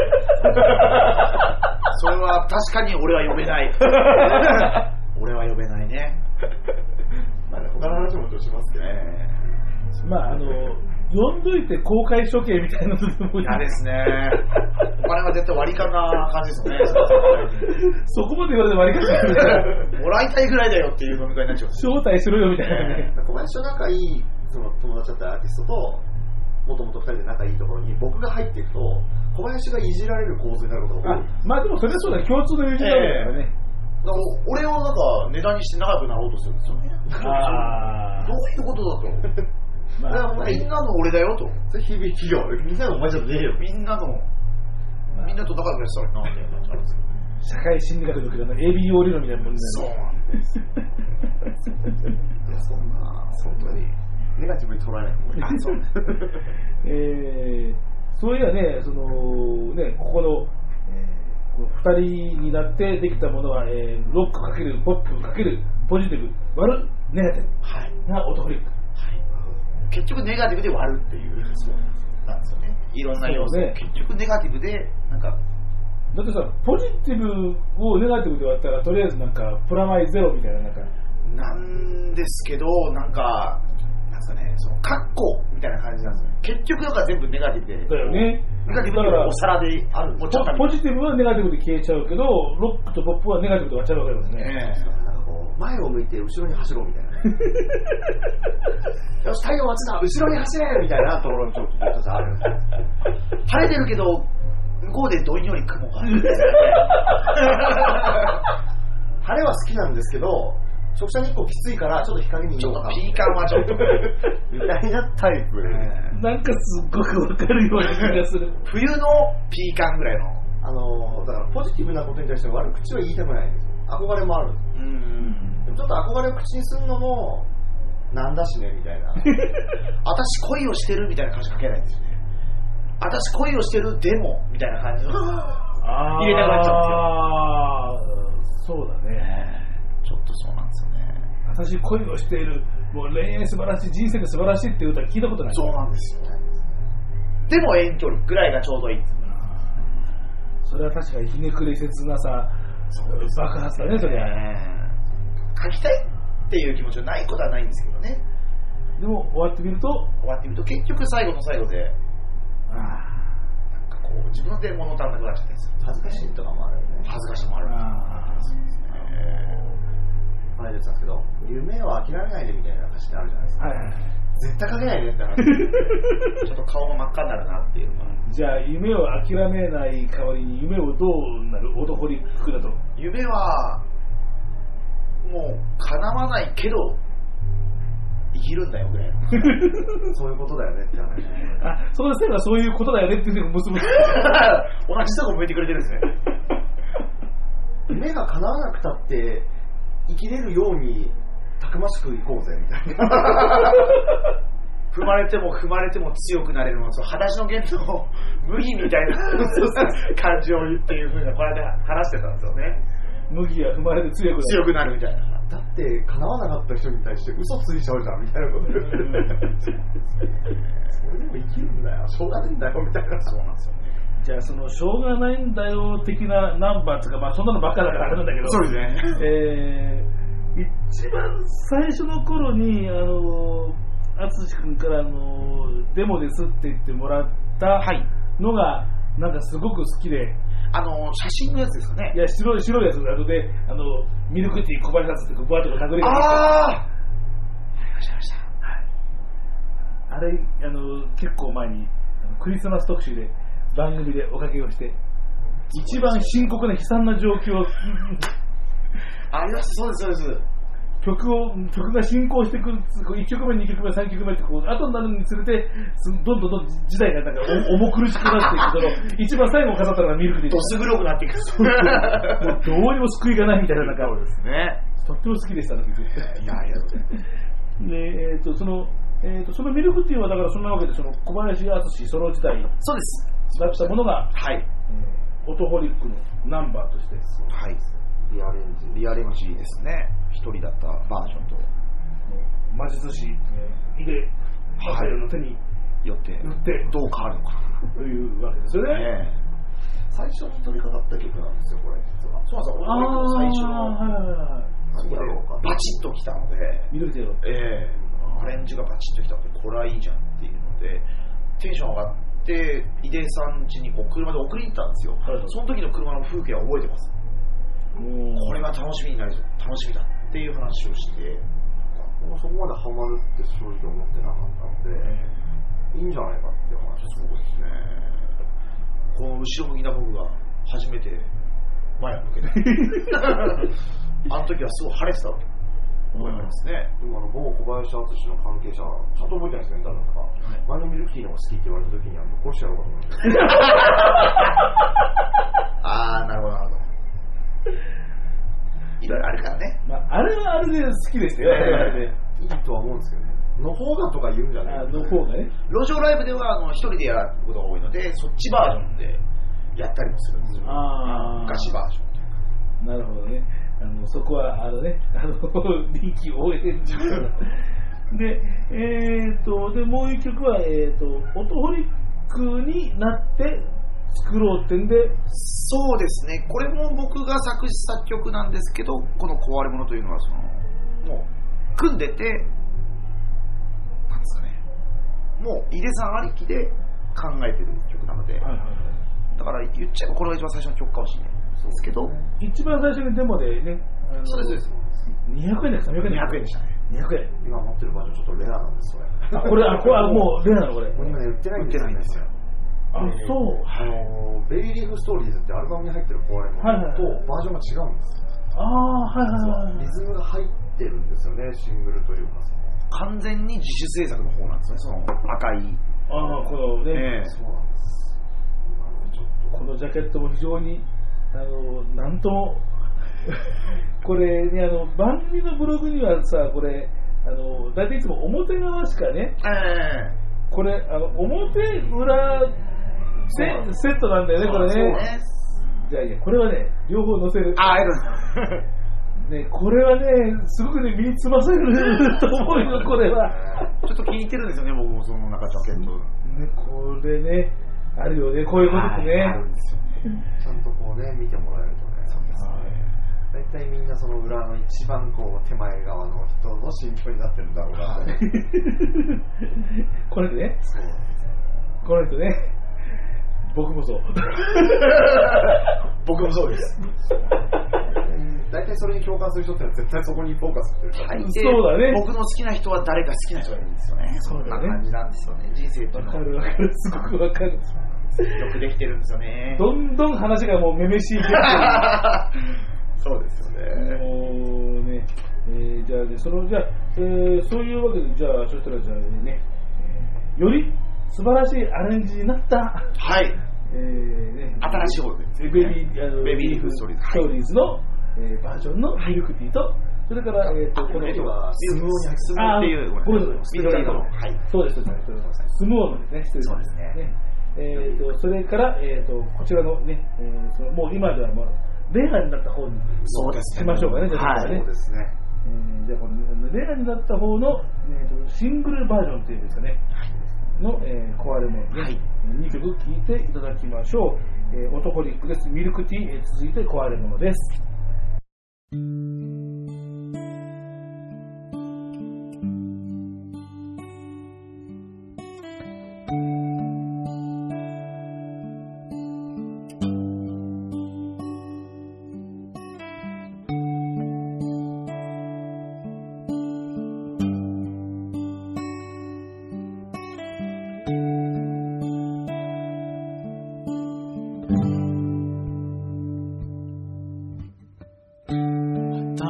[SPEAKER 3] それは確かに俺は呼べない俺は呼べないね
[SPEAKER 2] まあね、他の話もちょっとしますけどね。
[SPEAKER 1] まああの呼んどいて公開処刑みたいなのでもいい。
[SPEAKER 3] 嫌ですね。お金が絶対割り勘な感じですよね。
[SPEAKER 1] そこまで言われて割り勘
[SPEAKER 3] もらいたいぐらいだよっていう飲み会になっちゃう。
[SPEAKER 1] 招待するよみたいなね。
[SPEAKER 2] 小林と仲いいその友達だったアーティストともともとふたりで仲いいところに僕が入っていくと小林がいじられる構図になることが多い。
[SPEAKER 1] まあでもそれはそうだ、共通の友人だからね。
[SPEAKER 3] えー、俺をなんか値段にして仲良くなろうとするんですよね。あどういうことだとまあ、みんなの俺だよと。
[SPEAKER 2] それ日々企業、みんなのお前じゃねえよ。
[SPEAKER 3] みんなの、まあ、みんなと仲良くしたらなんでやったんですか。
[SPEAKER 1] 社会心理学のけど、エービーオー 理論みたいなもんね。
[SPEAKER 3] そうなんです。い
[SPEAKER 2] や、そんな、本当に、ネガティブに捉えない方がいい。あ、そうね。
[SPEAKER 1] えー、そういやね、その、ね、ここの、えー、このふたりになってできたものは、えー、ロックかけるポップかけるポジティブ、割るネガティブなオトフリック。
[SPEAKER 3] 結局ネガティブで割るっていうそうなんですよね。いろんな要素、ね、結局ネガティブでなんか
[SPEAKER 1] だってさポジティブをネガティブで割ったらとりあえずなんかプラマイゼロみたいななんか
[SPEAKER 3] なんですけどなんかなんですかねそのカッコみたいな感じなんですよね。結局なんか全部ネガティブで
[SPEAKER 1] だよね。
[SPEAKER 3] ネガティブでお皿である
[SPEAKER 1] ポジティブはネガティブで消えちゃうけどロックとポップはネガティブで割っちゃうわけですね。えー
[SPEAKER 2] 前を向いて後ろに走ろうみたいなよし太陽待つな後ろに走れみたいなところにちょっと一つある
[SPEAKER 3] 晴れてるけど向こうでどんより雲がある
[SPEAKER 2] 晴れは好きなんですけど直射日光きついからちょっと日陰にいようかな
[SPEAKER 3] ピーカンはちょっと
[SPEAKER 2] みたいなタイプ
[SPEAKER 1] なんかすっごくわかるような気がする
[SPEAKER 3] 冬のピーカンぐらいの
[SPEAKER 2] あのだからポジティブなことに対して悪口は言いたくないんですよ。憧れもある。うんでもちょっと憧れを口にするのもなんだしねみたいな
[SPEAKER 3] 私恋をしてるみたいな感じかけないんですよね。私恋をしてるでもみたいな感じの入れたくなっちゃうん
[SPEAKER 1] ですよ。そうだね。
[SPEAKER 3] ちょっとそうなんですよね。
[SPEAKER 1] 私恋をしているもう恋愛素晴らしい人生で素晴らしいっていう歌聞いたことない。
[SPEAKER 3] そうなんですよね。でも遠距離ぐらいがちょうどいい。
[SPEAKER 1] それは確かにひねくれ切なさ爆発だねそれは、
[SPEAKER 3] ね、書きたいっていう気持ちはないことはないんですけどね。
[SPEAKER 1] でも終わってみると
[SPEAKER 3] 終わってみると結局最後の最後であなんかこう自分の手物足らなくなっちゃったんですよ。
[SPEAKER 2] 恥ずかしいとかもあるよね。
[SPEAKER 3] 恥ずかしいもあるあそうですね。
[SPEAKER 2] この間言ってたんですけど夢を諦めないでみたいな歌詞ってあるじゃないですか、はいはい、絶対書けないでって話
[SPEAKER 3] ちょっと顔が真っ赤になるなっていうのが
[SPEAKER 1] じゃあ夢を諦めない代わりに夢をどうなるオトホリックだと
[SPEAKER 3] 夢はもう叶わないけど生きるんだよぐらいの
[SPEAKER 2] そういうことだよねって話
[SPEAKER 1] あそのせいはそういうことだよねっていうのが結ぶ同じ
[SPEAKER 3] とこ向いてくれてるんですね
[SPEAKER 2] 夢が叶わなくたって生きれるようにたくましくいこうぜみたいな
[SPEAKER 3] 踏まれても踏まれても強くなれるの裸足の弦の麦みたいな感じを言っていうふうなこれで話してたんですよね。
[SPEAKER 1] 麦は踏まれて強くなる
[SPEAKER 3] 強くなるみたいな。
[SPEAKER 2] だって叶わなかった人に対して嘘ついちゃうじゃんみたいなこと言ってそれでも生きるんだよしょうがないんだよみたいな。
[SPEAKER 3] そうなんですよね。
[SPEAKER 1] じゃあそのしょうがないんだよ的なナンバーとかまあそんなのばっかだからあれなんだけど
[SPEAKER 3] そうですね、
[SPEAKER 1] えー、一番最初の頃にあの淳君からのデモですって言ってもらったのがなんかすごく好きで、
[SPEAKER 3] あの写真のやつですかね。
[SPEAKER 1] いや白い白いやつなのであのミルクティー小林さんってバーッとか殴りが
[SPEAKER 3] ああありましたありました、
[SPEAKER 1] はい、あれあの結構前にあのクリスマス特集で番組でおかけをして一番深刻な悲惨な状況
[SPEAKER 3] ありましたそうですそうです
[SPEAKER 1] 曲を曲が進行してくるいっきょくめにきょくめさんきょくめってこう後になるにつれてどんどんどん時代がなんか重苦しくなっていくけど一番最後を飾ったのがミルクティー
[SPEAKER 3] どす黒くなっていく
[SPEAKER 1] もうどうにも救いがないみたいななんか
[SPEAKER 3] そうですね。
[SPEAKER 1] とっても好きでしたね。
[SPEAKER 3] いやありがとうございます。
[SPEAKER 1] でえっ、ー、とそのえー、とそのミルクティーはだからそんなわけでその小林敦ソロ時代
[SPEAKER 3] そうです
[SPEAKER 1] だったものが、
[SPEAKER 3] はい
[SPEAKER 1] えー、オトホリックのナンバーとして
[SPEAKER 3] はいリアレンジリアレンジですね。一人だったバージョンと
[SPEAKER 1] 魔術師井出正弘の手に
[SPEAKER 3] よって
[SPEAKER 1] よって
[SPEAKER 3] どう変わるのか
[SPEAKER 1] というわけですよね。
[SPEAKER 3] ね
[SPEAKER 2] 最初に取り掛かった曲なんですよ、これ実は。
[SPEAKER 3] そうなんですよ。最初の
[SPEAKER 1] はいはいはい
[SPEAKER 2] 何だろうか。
[SPEAKER 3] バチッときたので、
[SPEAKER 1] ミルクティーを
[SPEAKER 3] ええアレンジがバチッときたので、これはいいじゃんっていうので、テンション上がって、井出さん家にこう車で送りに行ったんですよ。
[SPEAKER 1] はいはい、
[SPEAKER 3] その時の車の風景は覚えてます。これは楽しみになるぞ、楽しみだっていう話をして、
[SPEAKER 2] そこまでハマるって正直思ってなかったので、いいんじゃないかっていう話。
[SPEAKER 3] そうですね。この後ろ向きな僕が初めて前を向けて、あの時はすごい晴れてたわけ。思いますね。
[SPEAKER 2] でもあの某小林敦の関係者はちゃんと覚えてないですね、誰だったか、はい、前のミルクティーの方が好きって言われた時にはぶっ殺してやろうかと思って
[SPEAKER 3] ああなるほどなるほど。いろいろあるからね、
[SPEAKER 1] まあ、あれはあれで好きでしたよ、
[SPEAKER 2] えー、いいとは思うんですけどね。の方がとか言うんじゃない
[SPEAKER 1] の方がね。
[SPEAKER 3] 路上ライブではあの一人でやることが多いので、そっちバージョンでやったりもするんですよ。
[SPEAKER 1] あ
[SPEAKER 3] 昔バージョンというか。
[SPEAKER 1] なるほどね。あのそこはあのね、あの臨機応変でで、えーと、でもう一曲は、えーと、オトホリックになって作ろうってんで。
[SPEAKER 3] そうですね。これも僕が作詞作曲なんですけど、この壊れ物というのはそのもう組んでて、なんですかね、もう井出さんありきで考えてる曲なので、はいはいはい、だから言っちゃえばこれが一番最初の曲かもしれないですけど、
[SPEAKER 1] 一番最初にデモでね、
[SPEAKER 3] あのそうです。
[SPEAKER 1] にひゃくえんでさんびゃくえんで
[SPEAKER 3] にひゃくえんでしたね。
[SPEAKER 1] にひゃくえん。
[SPEAKER 2] 今持ってるバージョンちょっとレアなんですそれ。
[SPEAKER 1] あこれあこれはもうレアなのこれ。
[SPEAKER 2] 今ね売ってないんですよ。
[SPEAKER 1] あそう。
[SPEAKER 2] あのベイリーフストーリーズってアルバムに入ってる壊れ物とバージョンが違うんですよ。
[SPEAKER 1] ああはいはいはい。
[SPEAKER 2] リズムが入ってるんですよね、シングルというか。
[SPEAKER 3] 完全に自主制作の方なんですね、その赤い。
[SPEAKER 1] ああこのね、
[SPEAKER 2] えー、そうなんです。
[SPEAKER 1] ちょっとこのジャケットも非常にあのなんともこれねあの番組のブログにはさこれあの大体いつも表側しかね、
[SPEAKER 3] え
[SPEAKER 1] ー、これあの表裏セットなんだよねこれね。じゃあいやこれはね両方載せる。
[SPEAKER 3] ああ
[SPEAKER 1] ね、これはね、すごくね、身につまされると思うよ、これは。
[SPEAKER 3] ちょっと気に入ってるんですよね、僕もその中ジャケット。
[SPEAKER 1] ね、これね、あるよね、こういうことってね。
[SPEAKER 3] あるんですよね。
[SPEAKER 2] ちゃんとこうね、見てもらえるとね。そうですね。大体みんなその裏の一番こう手前側の人の心配になってるんだろうな。
[SPEAKER 1] この人ね。この人ね。僕もそう。
[SPEAKER 3] 僕もそうです。
[SPEAKER 2] 大体それに共感する人ってのは絶対そこにフォーカスしてるから、
[SPEAKER 1] はい、そうだね。
[SPEAKER 3] 僕の好きな人は誰か好きな人がいるんですよね。そんな感じなんですよね。人生って
[SPEAKER 1] わかるわかる、すごくわかる。
[SPEAKER 3] よくできてるんですよね。
[SPEAKER 1] どんどん話がもうめめしいけど。
[SPEAKER 3] そうですよね。
[SPEAKER 1] もうね、えー、じゃあね、そのじゃあ、えー、そういうわけでじゃあそしたらじゃあね、えー、より素晴らしいアレンジになった。
[SPEAKER 3] はい。
[SPEAKER 1] えーね、
[SPEAKER 3] 新しい方ですね。
[SPEAKER 1] ベビー、あの
[SPEAKER 3] ベビーリーフストーリーズ、
[SPEAKER 1] ストーリーズの、えー、バージョンのミルクティーと、それから、えー、とこの
[SPEAKER 3] 人はスムオにスムオっていう
[SPEAKER 1] ごめんなさい、
[SPEAKER 3] 緑の、はい、
[SPEAKER 1] そうですそうですスムオのですね、失礼しました。そうですね。えー、とそれから、えー、とこちらのね、えー、そのもう今ではもうレアになった方に
[SPEAKER 3] そうです
[SPEAKER 1] しましょうかね。じゃあ
[SPEAKER 2] はい、そうですね。
[SPEAKER 1] えー、じゃあこのレアになった方の、えー、とシングルバージョンっていうんですかね。の、えー、壊れ物ね、はい、にきょく聴いていただきましょう。えー、オトホリックです。ミルクティー、えー、続いて壊れ物です。
[SPEAKER 4] 私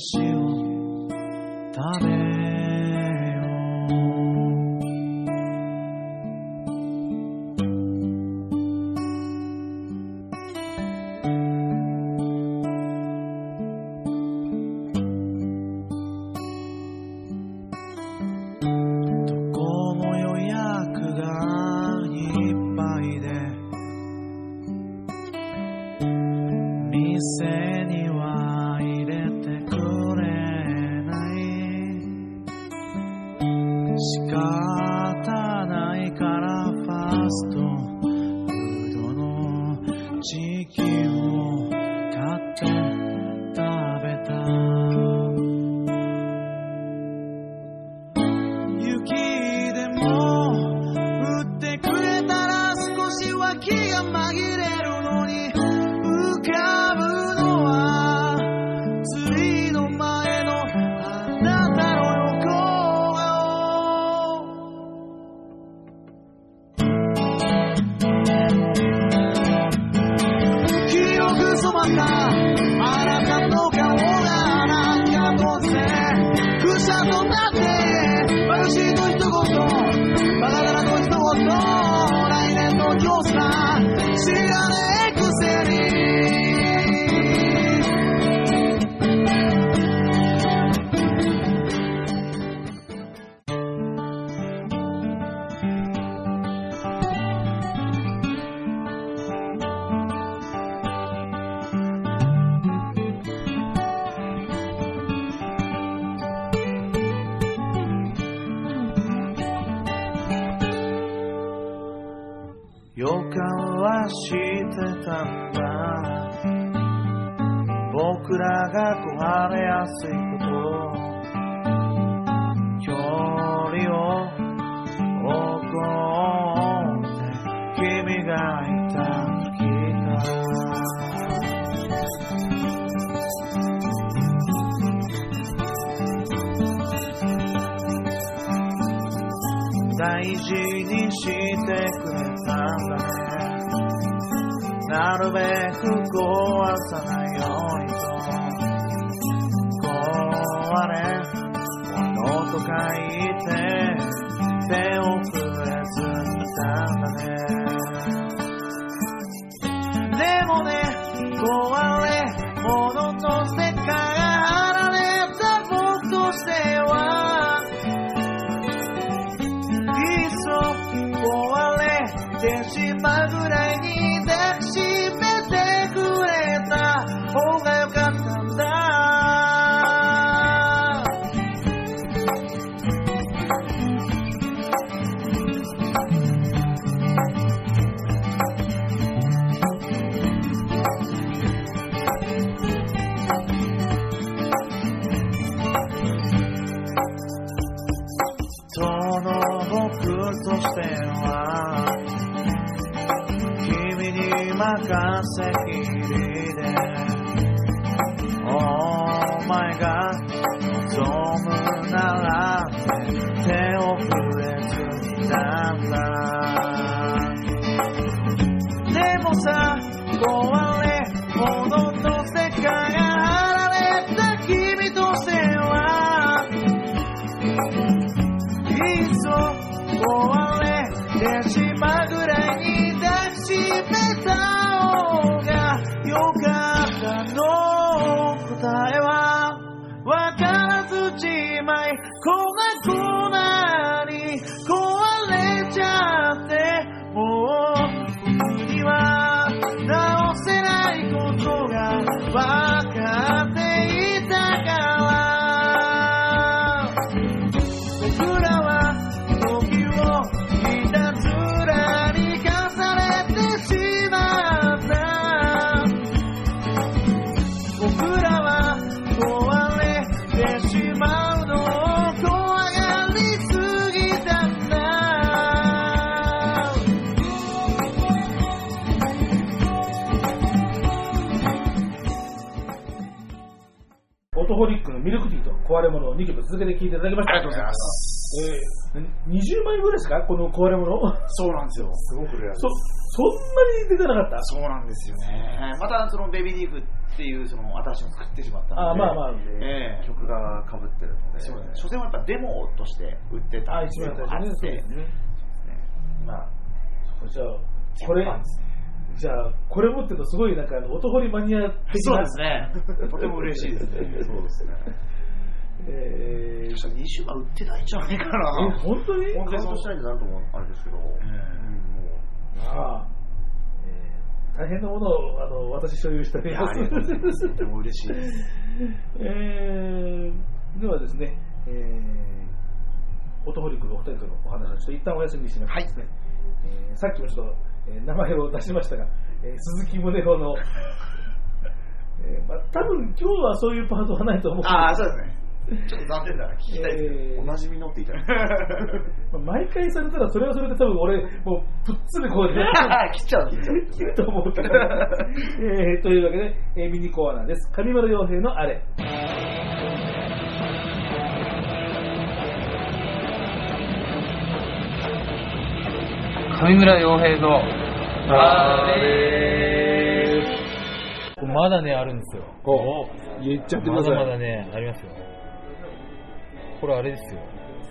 [SPEAKER 4] 飯を食べ予感はしてたんだ僕らが壊れやすいこと距離を置こうって君が言った時だ大事にしてくれたんだねなるべく壊さないようにと壊れ物と書いて手を触れずにたんだねでもね壊れ物の世界が離れた僕としてはいっそ壊れてしまうぐらいに抱きしめてくれた方がよかったんだその僕としては君に任せきりでお前が望むなら手を触れずになんだでもさ壊れ物の世界が離れた君としてはいっそ壊れてしまうぐらいに抱きしめた方がよかったの答えはわからずじまい粉々に壊れちゃってもう僕には直せないことがわかっていたから僕らは時をいたずらに重ねてしまった僕らは壊れてしまうのを怖がりすぎたんだ
[SPEAKER 1] オトホリックのミルクティーと壊れ物をにきょく続けて聴いていただきました。
[SPEAKER 3] ありがとうございます。
[SPEAKER 1] えー、にじゅうまいぐらいですかこの壊れ物
[SPEAKER 3] そうなんですよ。すごくレアです。
[SPEAKER 1] そ、そんなに出てなかった？
[SPEAKER 3] そうなんですよね。またそのベビーリーフっっていうその新しいのを作ってしまったので、
[SPEAKER 1] あまあまあ、
[SPEAKER 3] えー、
[SPEAKER 2] 曲が被ってるので、
[SPEAKER 3] そうですね。所詮はやっぱデモとして売ってたんですよ。
[SPEAKER 1] あ、一番最初ね、そうですね。まあ、じゃあこれじゃあこれ持ってるとすごいなんか音掘りマニア的な。
[SPEAKER 3] そうですね。とても嬉しいですね。
[SPEAKER 2] そうですね。
[SPEAKER 3] えー、そしたらにしゅうかん売ってないんじゃないかな。
[SPEAKER 1] え、本当に？
[SPEAKER 2] 本当にそうしないとなんともあれですけど、うん、もう
[SPEAKER 1] ああ、えー、大変なものをあの私所有しております。
[SPEAKER 3] とても嬉しいです。
[SPEAKER 1] えー、ではですね、えー、音堀君のお二人とのお話はちょっと一旦お休みにしてますね。はい、えー、さっきもちょっと、えー、名前を出しましたが、えー、鈴木宗男の、えーまあ、多分今日はそういうパートはないと思うんですけど。
[SPEAKER 3] ああ、そうですね。ちょっと残念だな、聞きたいですけど、
[SPEAKER 2] えー、おなじみのって言ったら
[SPEAKER 1] 毎回されたらそれはそれで多分俺もうぷっつりこうで
[SPEAKER 3] 切っちゃう切っちゃう
[SPEAKER 1] 切ると思うけど、えー、というわけで、えー、ミニコーナーです。上村陽平のあれ。
[SPEAKER 6] 上村陽平のあれ。まだねあるんですよ。
[SPEAKER 7] お言っちゃってください。
[SPEAKER 6] まだまだねありますよ。これあれですよ。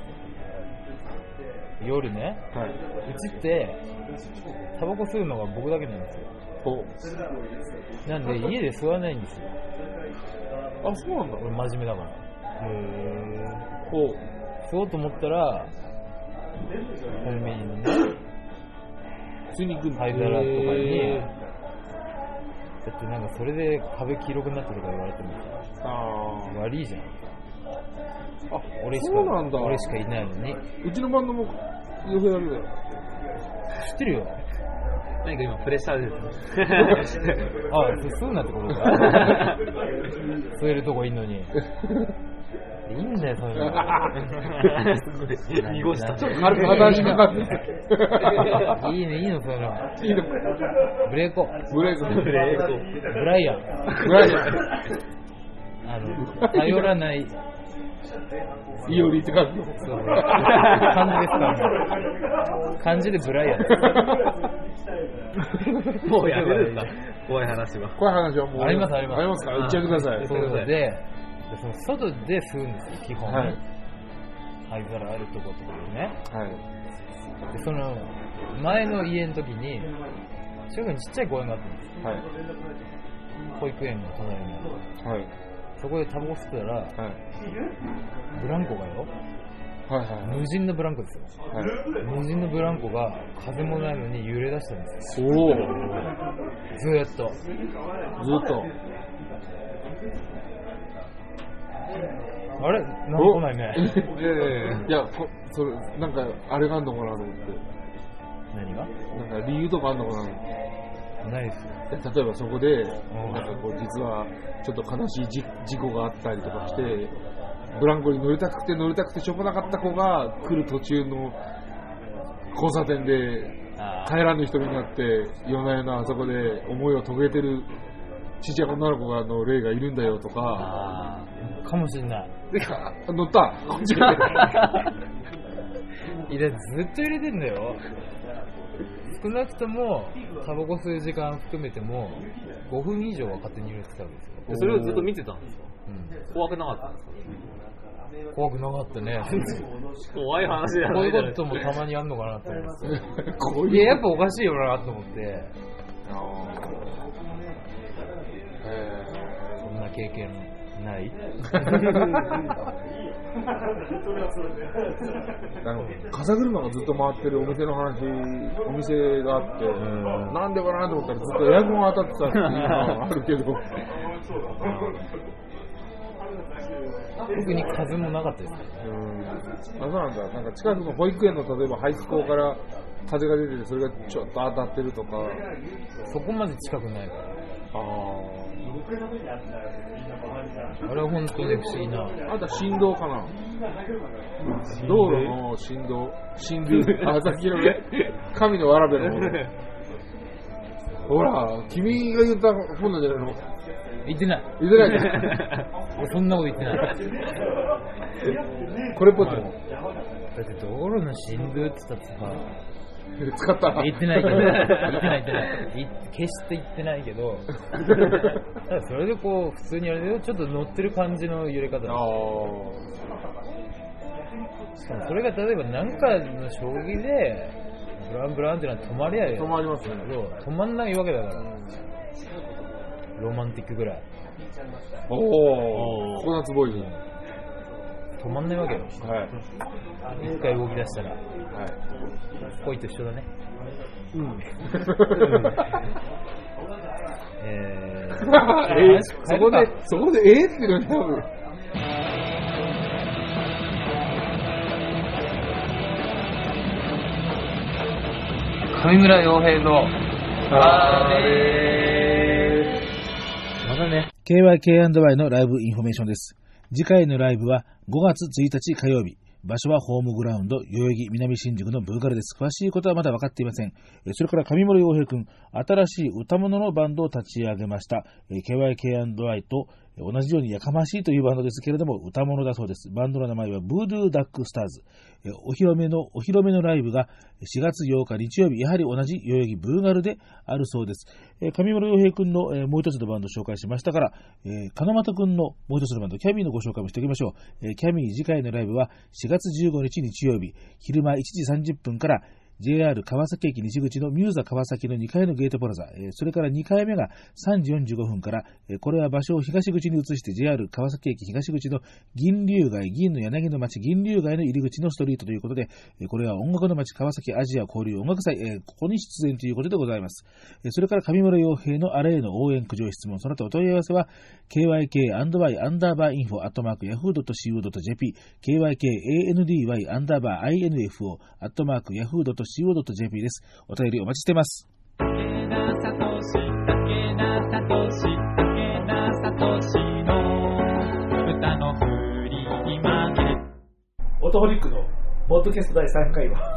[SPEAKER 6] 夜ね、はい、うちってタバコ吸うのが僕だけなんですよ。おなんで家で吸わないんですよ。
[SPEAKER 7] あ、そうなんだ。
[SPEAKER 6] 俺真面目だから。
[SPEAKER 7] へー。お
[SPEAKER 6] 吸おうと思ったらコンビニにね
[SPEAKER 7] 吸いに行くんだ。
[SPEAKER 6] 灰皿とかに。だってなんかそれで壁黄色くなったとか言われてもさ、あ悪いじゃん。
[SPEAKER 7] あ、
[SPEAKER 6] 俺しか
[SPEAKER 7] そうなんだ。
[SPEAKER 6] 俺しかいないのに。
[SPEAKER 7] うちのバンドも陽平だけだよ。
[SPEAKER 6] 知ってるよ。
[SPEAKER 8] 何か今プレッシャーですね。
[SPEAKER 6] あ、吸うなってことか。吸えるとこいんのに。いいんだよそういうの。
[SPEAKER 8] 濁した。
[SPEAKER 7] ちょっと軽く話しかかって。
[SPEAKER 6] いいねいいのそういうの。
[SPEAKER 7] いいの。
[SPEAKER 6] ブレーコ。
[SPEAKER 7] ブレーコ。
[SPEAKER 6] ブレーコ。ブライアン。
[SPEAKER 7] ブライアン。
[SPEAKER 6] あの頼らない。
[SPEAKER 7] いおりって感じ。
[SPEAKER 6] そう。漢字ですからね。漢字でブライアン。
[SPEAKER 8] もうやめるんだ。怖い話は。
[SPEAKER 7] 怖い話はもう
[SPEAKER 6] ありますあります。
[SPEAKER 7] ありますから言っちゃってください。
[SPEAKER 6] そうで。でその外で吸うんですよ基本、はい、灰皿あるとことかでね、はい、でその前の家の時に近くにちっちゃい公園があったんですよ、はい、保育園の隣にある、はい、そこでタバコ吸ったら、はい、ブランコがよ、はいはいはい、無人のブランコですよ、はい、無人のブランコが風もないのに揺れ出したんですよ。おお。ずーっと
[SPEAKER 7] ずっと
[SPEAKER 6] あれなんも来ないね。
[SPEAKER 7] いやいやいや、いやこそれなんかあれがあんのかなと思って。
[SPEAKER 6] 何が？
[SPEAKER 7] なんか理由とかあんのかな。
[SPEAKER 6] ないです
[SPEAKER 7] よ。例えばそこでなんかこう実はちょっと悲しい事事故があったりとかして、ブランコに乗りたくて乗りたくてしょうがなかった子が来る途中の交差点で帰らぬ人になって夜な夜なあそこで思いを遂げてるちっちゃい女の子がの例がいるんだよとか。
[SPEAKER 6] あかもしれない。
[SPEAKER 7] 乗ったこっちが
[SPEAKER 6] いやずっと入れてんだよ。少なくともタバコ吸う時間含めてもごふん以上は勝手に入れてたわけですよ。
[SPEAKER 8] それをずっと見てたんですか？うん、怖くなかったんですか？
[SPEAKER 6] 怖くなかったね。
[SPEAKER 8] 怖い話じゃない。
[SPEAKER 6] こういうこともたまにあんのかなと思って。いややっぱおかしいよなと思って。あえー、そんな経験ない
[SPEAKER 7] 風車がずっと回ってるお店の話、お店があって、なんでかなと思ったらずっとエアコンが当たってたっていうのがあるけど
[SPEAKER 6] 特に風もなかったですね。
[SPEAKER 7] うん、あ、そうなんだ。なんか近くの保育園の例えば排水溝から風が出ててそれがちょっと当たってるとか。
[SPEAKER 6] そこまで近くないから。ああれは本当に不思議な。
[SPEAKER 7] あとは振動かな。道路の振動、振動。あ、さっきのね、神のわらべの方。ほら、君が言った本なんじゃないの？
[SPEAKER 6] 言ってない。
[SPEAKER 7] 言ってないじゃん。
[SPEAKER 6] そんなこと言ってない。
[SPEAKER 7] これっぽっちも。
[SPEAKER 6] だって道路の振動って言ったってさ、
[SPEAKER 7] 使ったら
[SPEAKER 6] 言ってないけど、言ってない言ってない。決して言ってないけど、ただそれでこう、普通にやるとちょっと乗ってる感じの揺れ方だ。しかもそれが例えば何かの衝撃で、ブランブランってのは止まりゃ
[SPEAKER 7] 止まりますね。
[SPEAKER 6] 止まんないわけだから。ロマンティックぐらい。
[SPEAKER 7] おお、ココナッツボーイズ。
[SPEAKER 6] 止まんないわけよ。
[SPEAKER 7] はい。
[SPEAKER 6] 一回動き出したら。はい。恋と一緒だね。うん。えー、
[SPEAKER 7] えー、そこで、そこで、えーって言うの多分。
[SPEAKER 8] 上村洋平の
[SPEAKER 6] あれ
[SPEAKER 1] またね。ケーワイケーアンドワイ のライブインフォメーションです。次回のライブはごがつついたち火曜日。場所はホームグラウンド、代々木南新宿のブーカルです。詳しいことはまだ分かっていません。それから上村洋平くん、新しい歌物のバンドを立ち上げました。ケーワイケーアンドワイ と同じようにやかましいというバンドですけれども、歌物だそうです。バンドの名前はブードゥーダックスターズ。お披露目の、お披露目のライブがしがつようか日曜日、やはり同じ代々木ブーガルであるそうです。上村洋平くんのもう一つのバンドを紹介しましたから、金又くんのもう一つのバンド、キャミーのご紹介もしておきましょう。キャミー次回のライブはしがつじゅうごにち日曜日、昼間いちじさんじゅっぷんから、ジェイアール 川崎駅西口のミューザ川崎のにかいのゲートプラザ、それからにかいめがさんじよんじゅうごふんから、これは場所を東口に移して ジェイアール 川崎駅東口の銀龍街、銀の柳の町、銀龍街の入り口のストリートということで、これは音楽の町川崎アジア交流音楽祭、ここに出演ということでございます。それから上村洋平のあれへの応援苦情質問、その他お問い合わせは ケーワイケーアンドワイ アンダーバーインフォアットマークヤフードットシーオードットジェーピー ケーワイケーエーエヌディーワイ アンダーバー アイエヌエフオー アットマークヤフードットシーオードットジェーピー です。お便りお待ちしてます。武田聡、武田聡、武田聡の歌の振りに負ける。オトホリックのポッドキャストだいさんかいは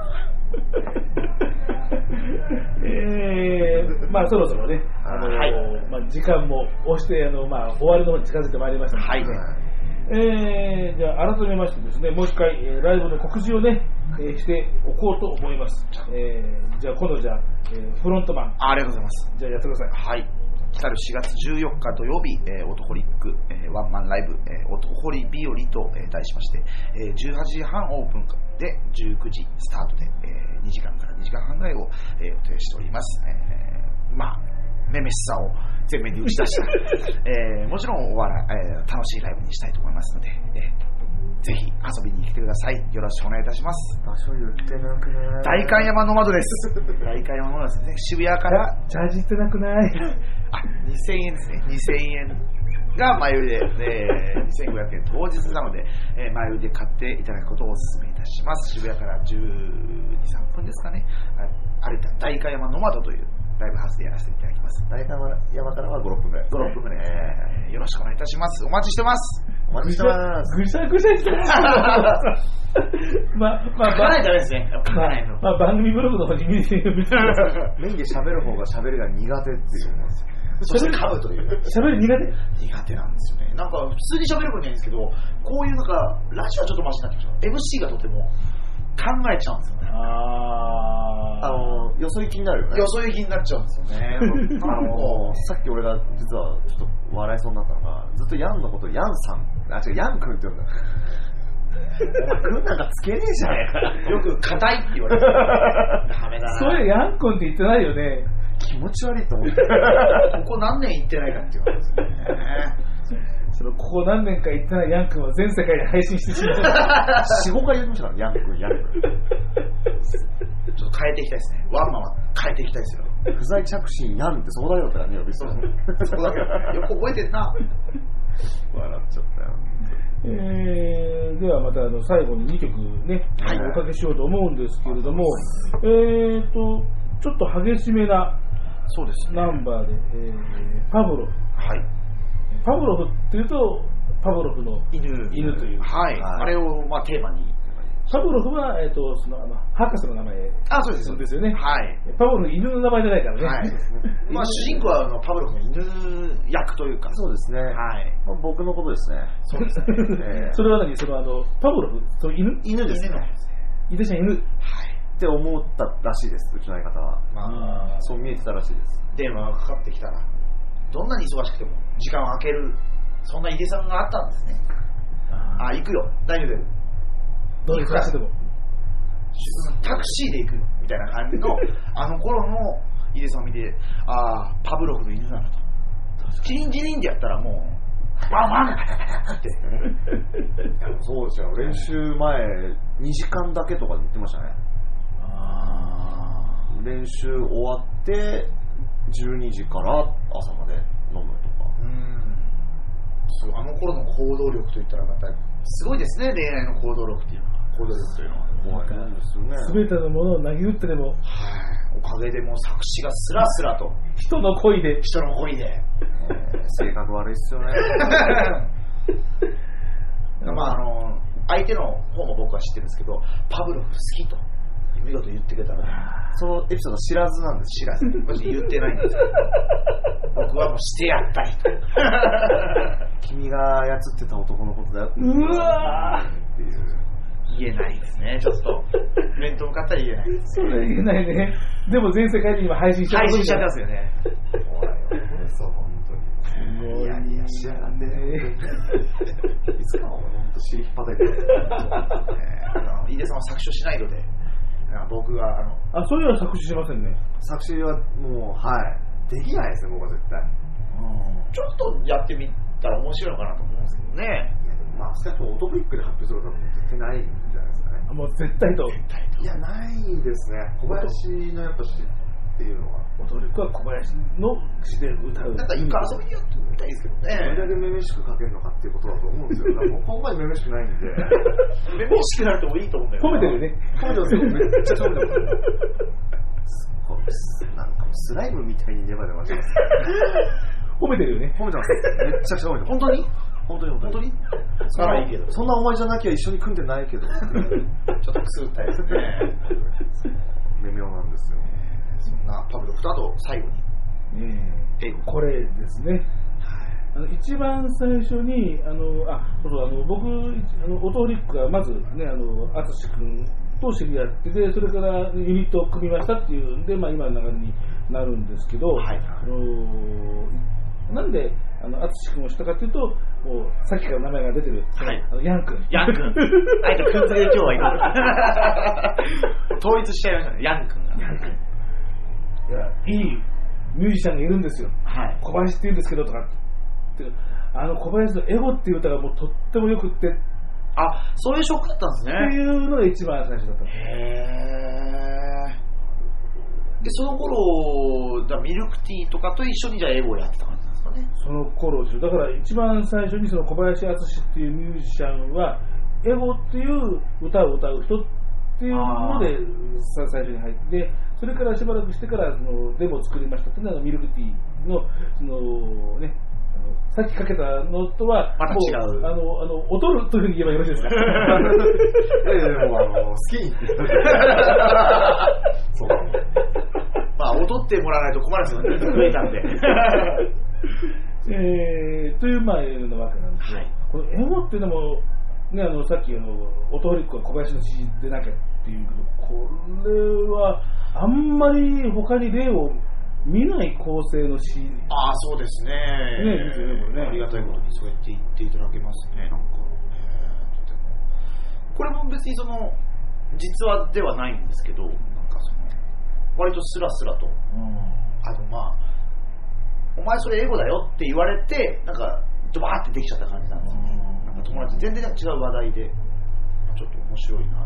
[SPEAKER 1] えー、まあそろそろね、あのーはい、まあ、時間も押してあの、まあ、終わりの方に近づいてまいりましたので、はい、えー、じゃあ改めましてですね、もう一回、えー、ライブの告知をね、えー、しておこうと思います。えー、じゃあ今度じゃあ、えー、フロントマン
[SPEAKER 3] あ, ありがとうございます。
[SPEAKER 1] じゃあやってください。
[SPEAKER 3] はい。来るしがつじゅうよっか土曜日、えー、オトホリック、えー、ワンマンライブ、えー、オトホリ日和と、えー、題しまして、えー、じゅうはちじはんオープンでじゅうくじスタートで、えー、にじかんからにじかんはんぐらいを、えー、予定しております。えー、まあネメシスさを前面に打ち出した、えー、もちろんお笑い、えー、楽しいライブにしたいと思いますので、えー、ぜひ遊びに来てください。よろしくお願いいたします。
[SPEAKER 2] 場所言ってなくない？
[SPEAKER 3] 代官山の窓です。代官山の窓ですね。渋谷から
[SPEAKER 1] ジャージってなくない？
[SPEAKER 3] あ、にせんえんですね。にせんえんが前売りで、えー、にせんごひゃくえん当日なので、えー、前売りで買っていただくことをお勧めいたします。渋谷からじゅうに、さんぷんですかね。歩いた代官山の窓というライブハウスでやらせていただきます。
[SPEAKER 2] 代官山からはご、ろっぷんぐらい、ね、
[SPEAKER 3] ご、ろっぷんぐらいですね、えー。よろしくお願いいたします。お待ちしてます。
[SPEAKER 2] お待ちしてます。
[SPEAKER 1] ぐしゃぐしゃしてます。まあ、まあ、
[SPEAKER 3] 書かないとダメですね。書かないの。
[SPEAKER 1] まあ、番組ブログの方に見てみてください。
[SPEAKER 2] メインで喋る方が喋りが苦手っていう。
[SPEAKER 3] そして噛むという。
[SPEAKER 1] 喋る苦手
[SPEAKER 3] 苦手なんですよね。なんか普通に喋る分にはいいんですけど、こういうなんか、ラジオはちょっとマシになってきました。エムシー がとても考えちゃうんですよね。
[SPEAKER 2] ああの、よそ行きになるよね。
[SPEAKER 3] よそ行きになっちゃうんですよね。
[SPEAKER 2] あのさっき俺が実はちょっと笑いそうになったのが、ずっとヤンのことヤンさん、あ、違う、ヤン君って言うんだ。お前君なんかつけねえじゃねえか。
[SPEAKER 3] よく硬いって言われてダメだな。
[SPEAKER 1] それヤン君って言ってないよね。
[SPEAKER 2] 気持ち悪いと思って。
[SPEAKER 3] ここ何年行ってないかって言われてですね。
[SPEAKER 1] そのここ何年か行ってないヤン君を全世界で配信してしまった。
[SPEAKER 2] よん、ごかい言いましたから、ヤン君、ヤン君。
[SPEAKER 3] ちょっと変えていきたいですね。ワンマンは変えていきたいですよ。
[SPEAKER 2] 不在着信ヤンってそこだけだったからね、呼びそう。
[SPEAKER 3] そこだけだった。よく覚えてんな。
[SPEAKER 2] 笑っちゃったよ。
[SPEAKER 1] えー、ではまたあの最後ににきょくね、はい、おかけしようと思うんですけれども、えーと、ちょっと激しめな
[SPEAKER 3] そうです、ね、
[SPEAKER 1] ナンバーで、えー、パブロフ。
[SPEAKER 3] はい。
[SPEAKER 1] パブロフっていうと、パブロフの犬、犬という。
[SPEAKER 3] はい。はい、あれを、まあ、テーマに。
[SPEAKER 1] パブロフは、えーと、その、あの、博士の名前。
[SPEAKER 3] あ、そうです。
[SPEAKER 1] そうですよね。
[SPEAKER 3] はい。
[SPEAKER 1] パブロフ、犬の名前じゃないからね。はい。
[SPEAKER 3] まあ、主人公はあのパブロフの犬役というか。
[SPEAKER 2] そうですね。はい。まあ、僕のことですね。
[SPEAKER 3] そうですね。
[SPEAKER 1] えー、それは何その、あの、パブロフ、その犬
[SPEAKER 3] 犬ですね。
[SPEAKER 1] 犬ちゃん犬。はい。
[SPEAKER 2] って思ったらしいです、うちの相方は。まあ、そう見えてたらしいです。
[SPEAKER 3] 電話がかかってきたら、どんなに忙しくても時間を空ける、そんな井出さんがあったんですね。ああ、行くよ、大丈夫だよ。
[SPEAKER 1] どういう忙しくても。
[SPEAKER 3] タクシーで行くよ、みたいな感じの、あの頃の井出さんを見て、ああ、パブロフの犬だなと。チリンチリンでやったらもう、ワンワンって。
[SPEAKER 2] そうですよ、練習前にじかんだけとか言ってましたね。あ練習終わってじゅうにじから朝まで飲むとか。
[SPEAKER 3] うんそうあの頃の行動力といったらまたすごいですね、恋愛の行動力っていうのは。行動力というのは
[SPEAKER 2] 怖いなんですよね。
[SPEAKER 1] 全てのものを投げ打ってでも、はい、
[SPEAKER 3] おかげでもう作詞がスラスラと
[SPEAKER 1] 人の恋で
[SPEAKER 3] 人の恋で、
[SPEAKER 2] えー、性格悪いっすよね。
[SPEAKER 3] まああの相手の方も僕は知ってるんですけど、パブロフ好きと見事言ってくれたので、
[SPEAKER 2] そのエピソード知らずなんです。
[SPEAKER 3] 知らず私言ってないんですけど僕はもうしてやったりと
[SPEAKER 2] 君が操ってた男のことだよって
[SPEAKER 1] うわ
[SPEAKER 2] っていう
[SPEAKER 3] 言えないですね。ちょっと面と向かったら言えないです、
[SPEAKER 1] ね、それ言えないね。でも全世界で今配信しちゃって
[SPEAKER 3] 配信しちゃってますよね。
[SPEAKER 2] そう本当にいやいやしやがってね。いつかは本当尻引っ叩いて
[SPEAKER 3] 井出さんは作詞をしないので、僕はあの
[SPEAKER 1] あそういうのは作詞しませんね。
[SPEAKER 2] 作詞はもうはいできないですね、僕は絶対。
[SPEAKER 3] ちょっとやってみたら面白いのかなと思うんですけどね。
[SPEAKER 2] まあ、少なくともオートブリックで発表することは絶対ないんじゃないですかね。
[SPEAKER 1] もう絶対と。
[SPEAKER 2] いや、ないですね。小林のやっぱ詩っていうのは。
[SPEAKER 1] オートブリックは小林の詩で歌う。
[SPEAKER 3] なんか一回遊びにやってみたいですけどね。
[SPEAKER 2] どれだけめめしく書けるのかっていうことだと思うんですよ。だからもうここまでめめしくないんで。
[SPEAKER 3] めめしくなるともいいと思うんだよ。
[SPEAKER 1] 褒めてるよね。
[SPEAKER 2] 褒めてますよ。めっちゃ褒めてます。なんかスライムみたいにネバネバしてます。
[SPEAKER 1] 褒めてるよね。
[SPEAKER 2] 褒めてます。めっちゃ褒めてます。
[SPEAKER 3] 本当に
[SPEAKER 2] 本当に本当に
[SPEAKER 3] そんないいけど、
[SPEAKER 2] そんなお前じゃなきゃ一緒に組んでないけどちょっ
[SPEAKER 3] とくすったいですね。
[SPEAKER 2] 微妙なんですよ。
[SPEAKER 3] そんなパブロフとあと最後に、
[SPEAKER 1] えー、これですね。あの一番最初にあのあそうそうあの僕あのオトリックがまずねあの淳君と知り合ってでそれからユニットを組みましたっていうんでまあ今の流れになるんですけど、はい、あのなんであの淳君をしたかというと、もうさっきから名前が出てる、はい、あのヤン君。
[SPEAKER 3] ヤン君。あえてくんづけで今日は行く。統一しちゃいましたね、ヤン君が。ヤン君。
[SPEAKER 1] いや、いいミュージシャンがいるんですよ。はい、小林って言うんですけどとかってあの小林のエゴっていう歌がもうとってもよくって。
[SPEAKER 3] あ、そういうショックだったんですね。
[SPEAKER 1] っていうのが一番最初だったんです。
[SPEAKER 3] へー。でその頃だミルクティーとかと一緒にじゃあエゴをやってた感じなんですかね。
[SPEAKER 1] その頃ですよ。だから一番最初にその小林敦っていうミュージシャンはエゴっていう歌を歌う人っていうので最初に入って、それからしばらくしてからそのデモを作りましたっていうのがミルクティーのそのねさっきかけたのとは
[SPEAKER 3] また違う
[SPEAKER 1] あのあの踊るというふうに言えばよろしいですか。
[SPEAKER 2] いやいやもうあの好きに
[SPEAKER 3] そうまあ踊ってもらわないと困るんですよね。増えたんで。
[SPEAKER 1] えー、というまあいうのわけなんですけど、はい、このエゴっていうのもねあのさっきあのオトリックは小林の詩でなきゃっていうけど、これはあんまり他に例を見ない構成の詩。
[SPEAKER 3] ああそうですね。
[SPEAKER 1] ねですよねこれね。
[SPEAKER 3] ありがたいことにそうやって言っていただけますね。なんか、えー、とてもこれも別にその実話ではないんですけど、なんかその割とスラスラと、うん、あのまあお前それ英語だよって言われてなんかドバーってできちゃった感じなんですよね。うん、なんか友達全然違う話題でちょっと面白いなみたいな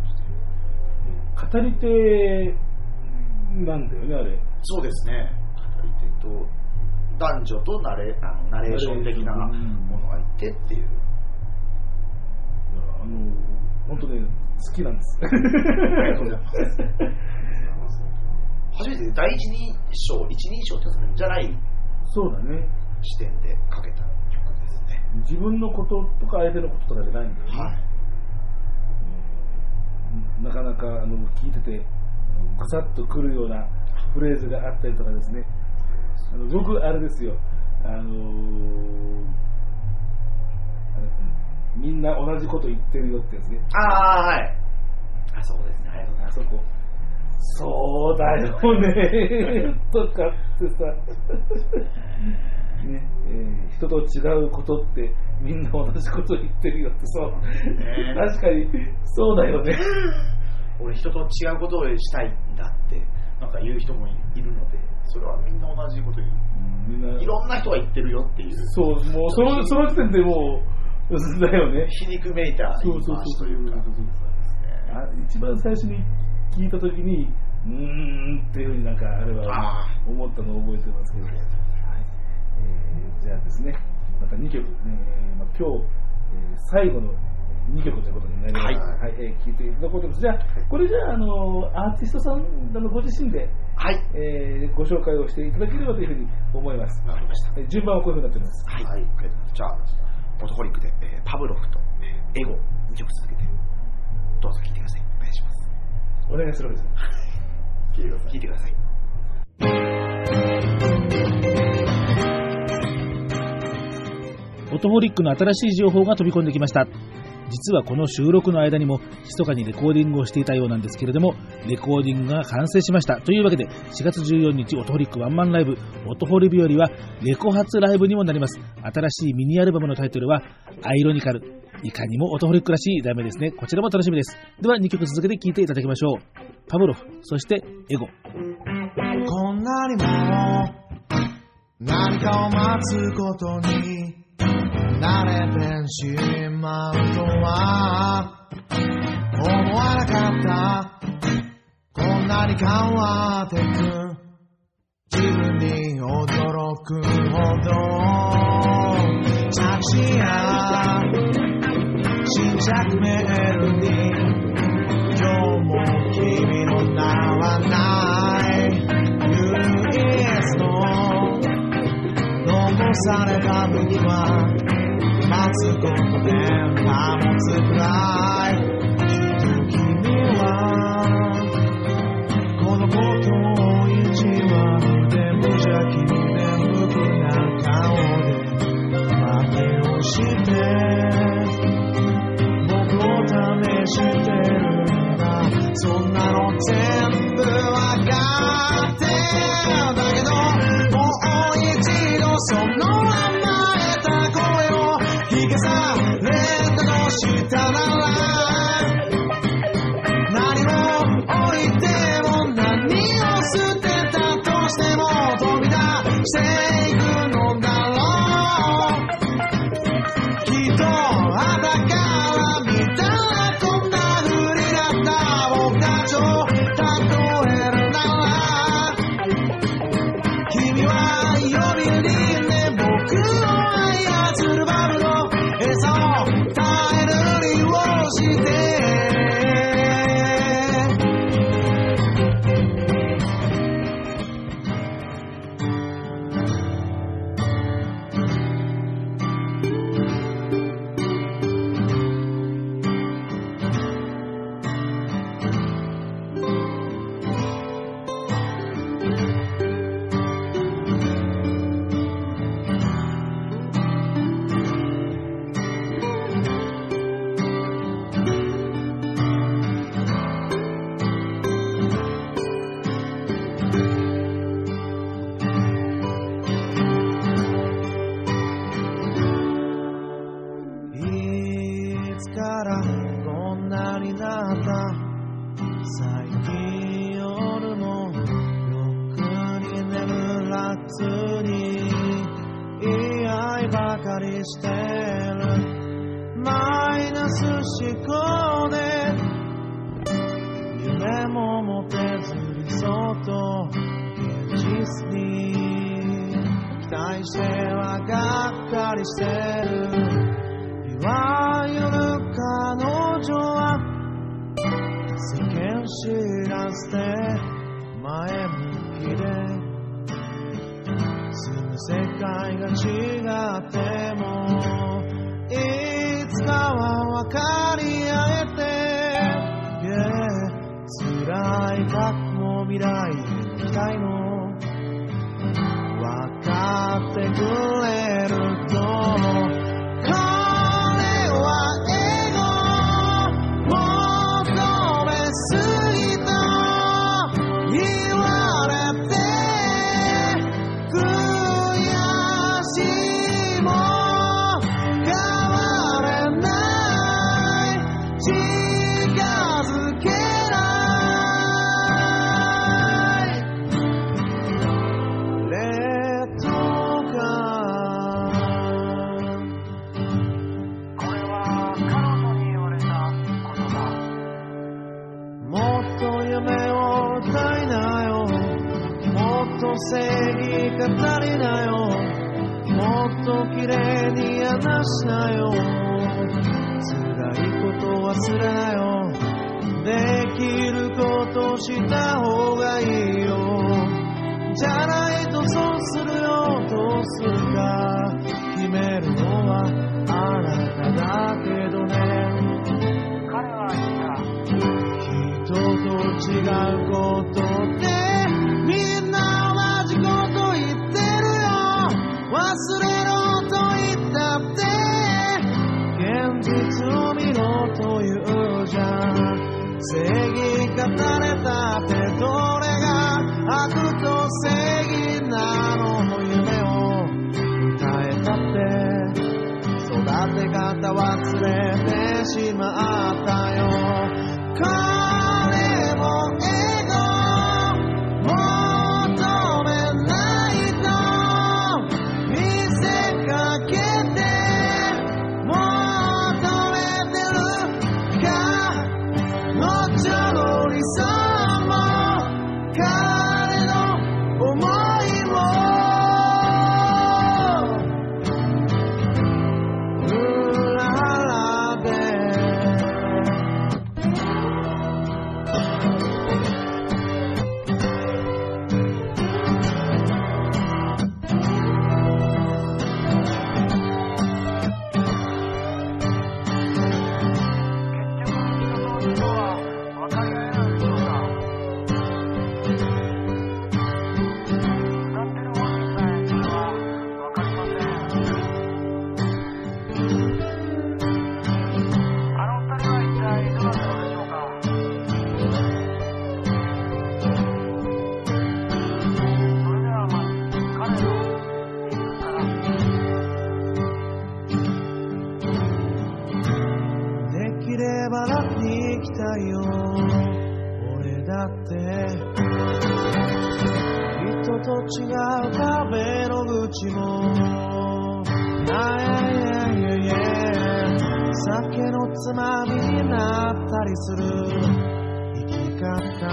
[SPEAKER 1] 感じで。語り手なんだよねあれ。
[SPEAKER 3] そうですね。語り手と男女とナレ、あのナレーション的なものがいてっていう。
[SPEAKER 1] あの本当ね好きなんです。
[SPEAKER 3] ありがとうございます。初めて第一人称、一人称ってじゃない
[SPEAKER 1] そうだね
[SPEAKER 3] 視点でかけた曲ですね。
[SPEAKER 1] 自分のこととか相手のこととかじゃないんだよね。はい。うん、なかなかあの聞いててぐさっとくるようなフレーズがあったりとかですね。あの僕あれですよ。あのー、みんな同じこと言ってるよってやつね。
[SPEAKER 3] ああはい。 あそこですね、あそこ。
[SPEAKER 1] そうだよねとかってさね、えー、人と違うことってみんな同じこと言ってるよってそう、ね、確かにそうだよね
[SPEAKER 3] 俺人と違うことをしたいんだってなんか言う人もいるので、それはみんな同じこと言う、みんないろんな人が言ってるよっていう、
[SPEAKER 1] そう、もうそのその時点でもうだよね、
[SPEAKER 3] 皮肉めいた言い回しというか、
[SPEAKER 1] 一番最初に聞いた時にうーんっていうふうになんかあれは思ったのを覚えてますけど、はい、えー、じゃあですね、またにきょく、ね、まあ、今日、えー、最後のにきょくということになります。はい、はい、えー、聞いていただこうと思います。じゃあこれじゃあ、あのアーティストさんのご自身で、
[SPEAKER 3] はい、
[SPEAKER 1] えー、ご紹介をしていただければというふうに思います。
[SPEAKER 3] わかりました。
[SPEAKER 1] 順番はこういうふうになっております。
[SPEAKER 3] はい、はい、じゃあオトホリックで、えー、パブロフと、えー、エゴにきょく続けてどうぞ聴いてください。お願いします。
[SPEAKER 1] お願いするわけです。
[SPEAKER 3] 聞いてください。
[SPEAKER 9] オトホリックの新しい情報が飛び込んできました。実はこの収録の間にも密かにレコーディングをしていたようなんですけれども、レコーディングが完成しました。というわけでしがつじゅうよっかオトホリックワンマンライブオトホリ日和はレコ発ライブにもなります。新しいミニアルバムのタイトルはアイロニカル。いかにもオトホリックらしい題名ですね。こちらも楽しみです。ではにきょく続けて聴いていただきましょう。パブロフ、そしてエゴ。
[SPEAKER 4] こんなにも何かを待つことに慣れてしまうとは思わなかった。こんなに変わってく自分に驚くほど着信や新着メールに今日も君の名はない唯一の残された武器は待つことで保つくらい。君はこのことを意地悪で無邪気で無垢な顔で負けをして僕を試してるんだ。そんなの全部わかってだけどもう一度その甘えた声を聞かされたとしたなら何を置いても何を捨てたとしても飛び出していくのだろう。きっとあだから見たらこんなふりだった僕たちを例えるなら君は呼び鈴で僕を操るバブの餌を耐える理由をしてなよ、もっと綺麗に話しなよ、辛いこと忘れなよ、できることした方がいいよ、じゃないとそうするよ、どうするか決めるのはあなただけどね。彼は言った、人と違うことでみんな同じこと言ってるよ、忘れろと言ったって現実を見ろと言うじゃん、正義語れたってどれが悪と正義なの、夢を歌えたって育て方忘れてしまったよ、彼も笑顔求めないと見せかけて求めてるかのちょの理想も彼の想いもうららで違う壁の口もあやいやいやいや酒のつまみになったりする生き方、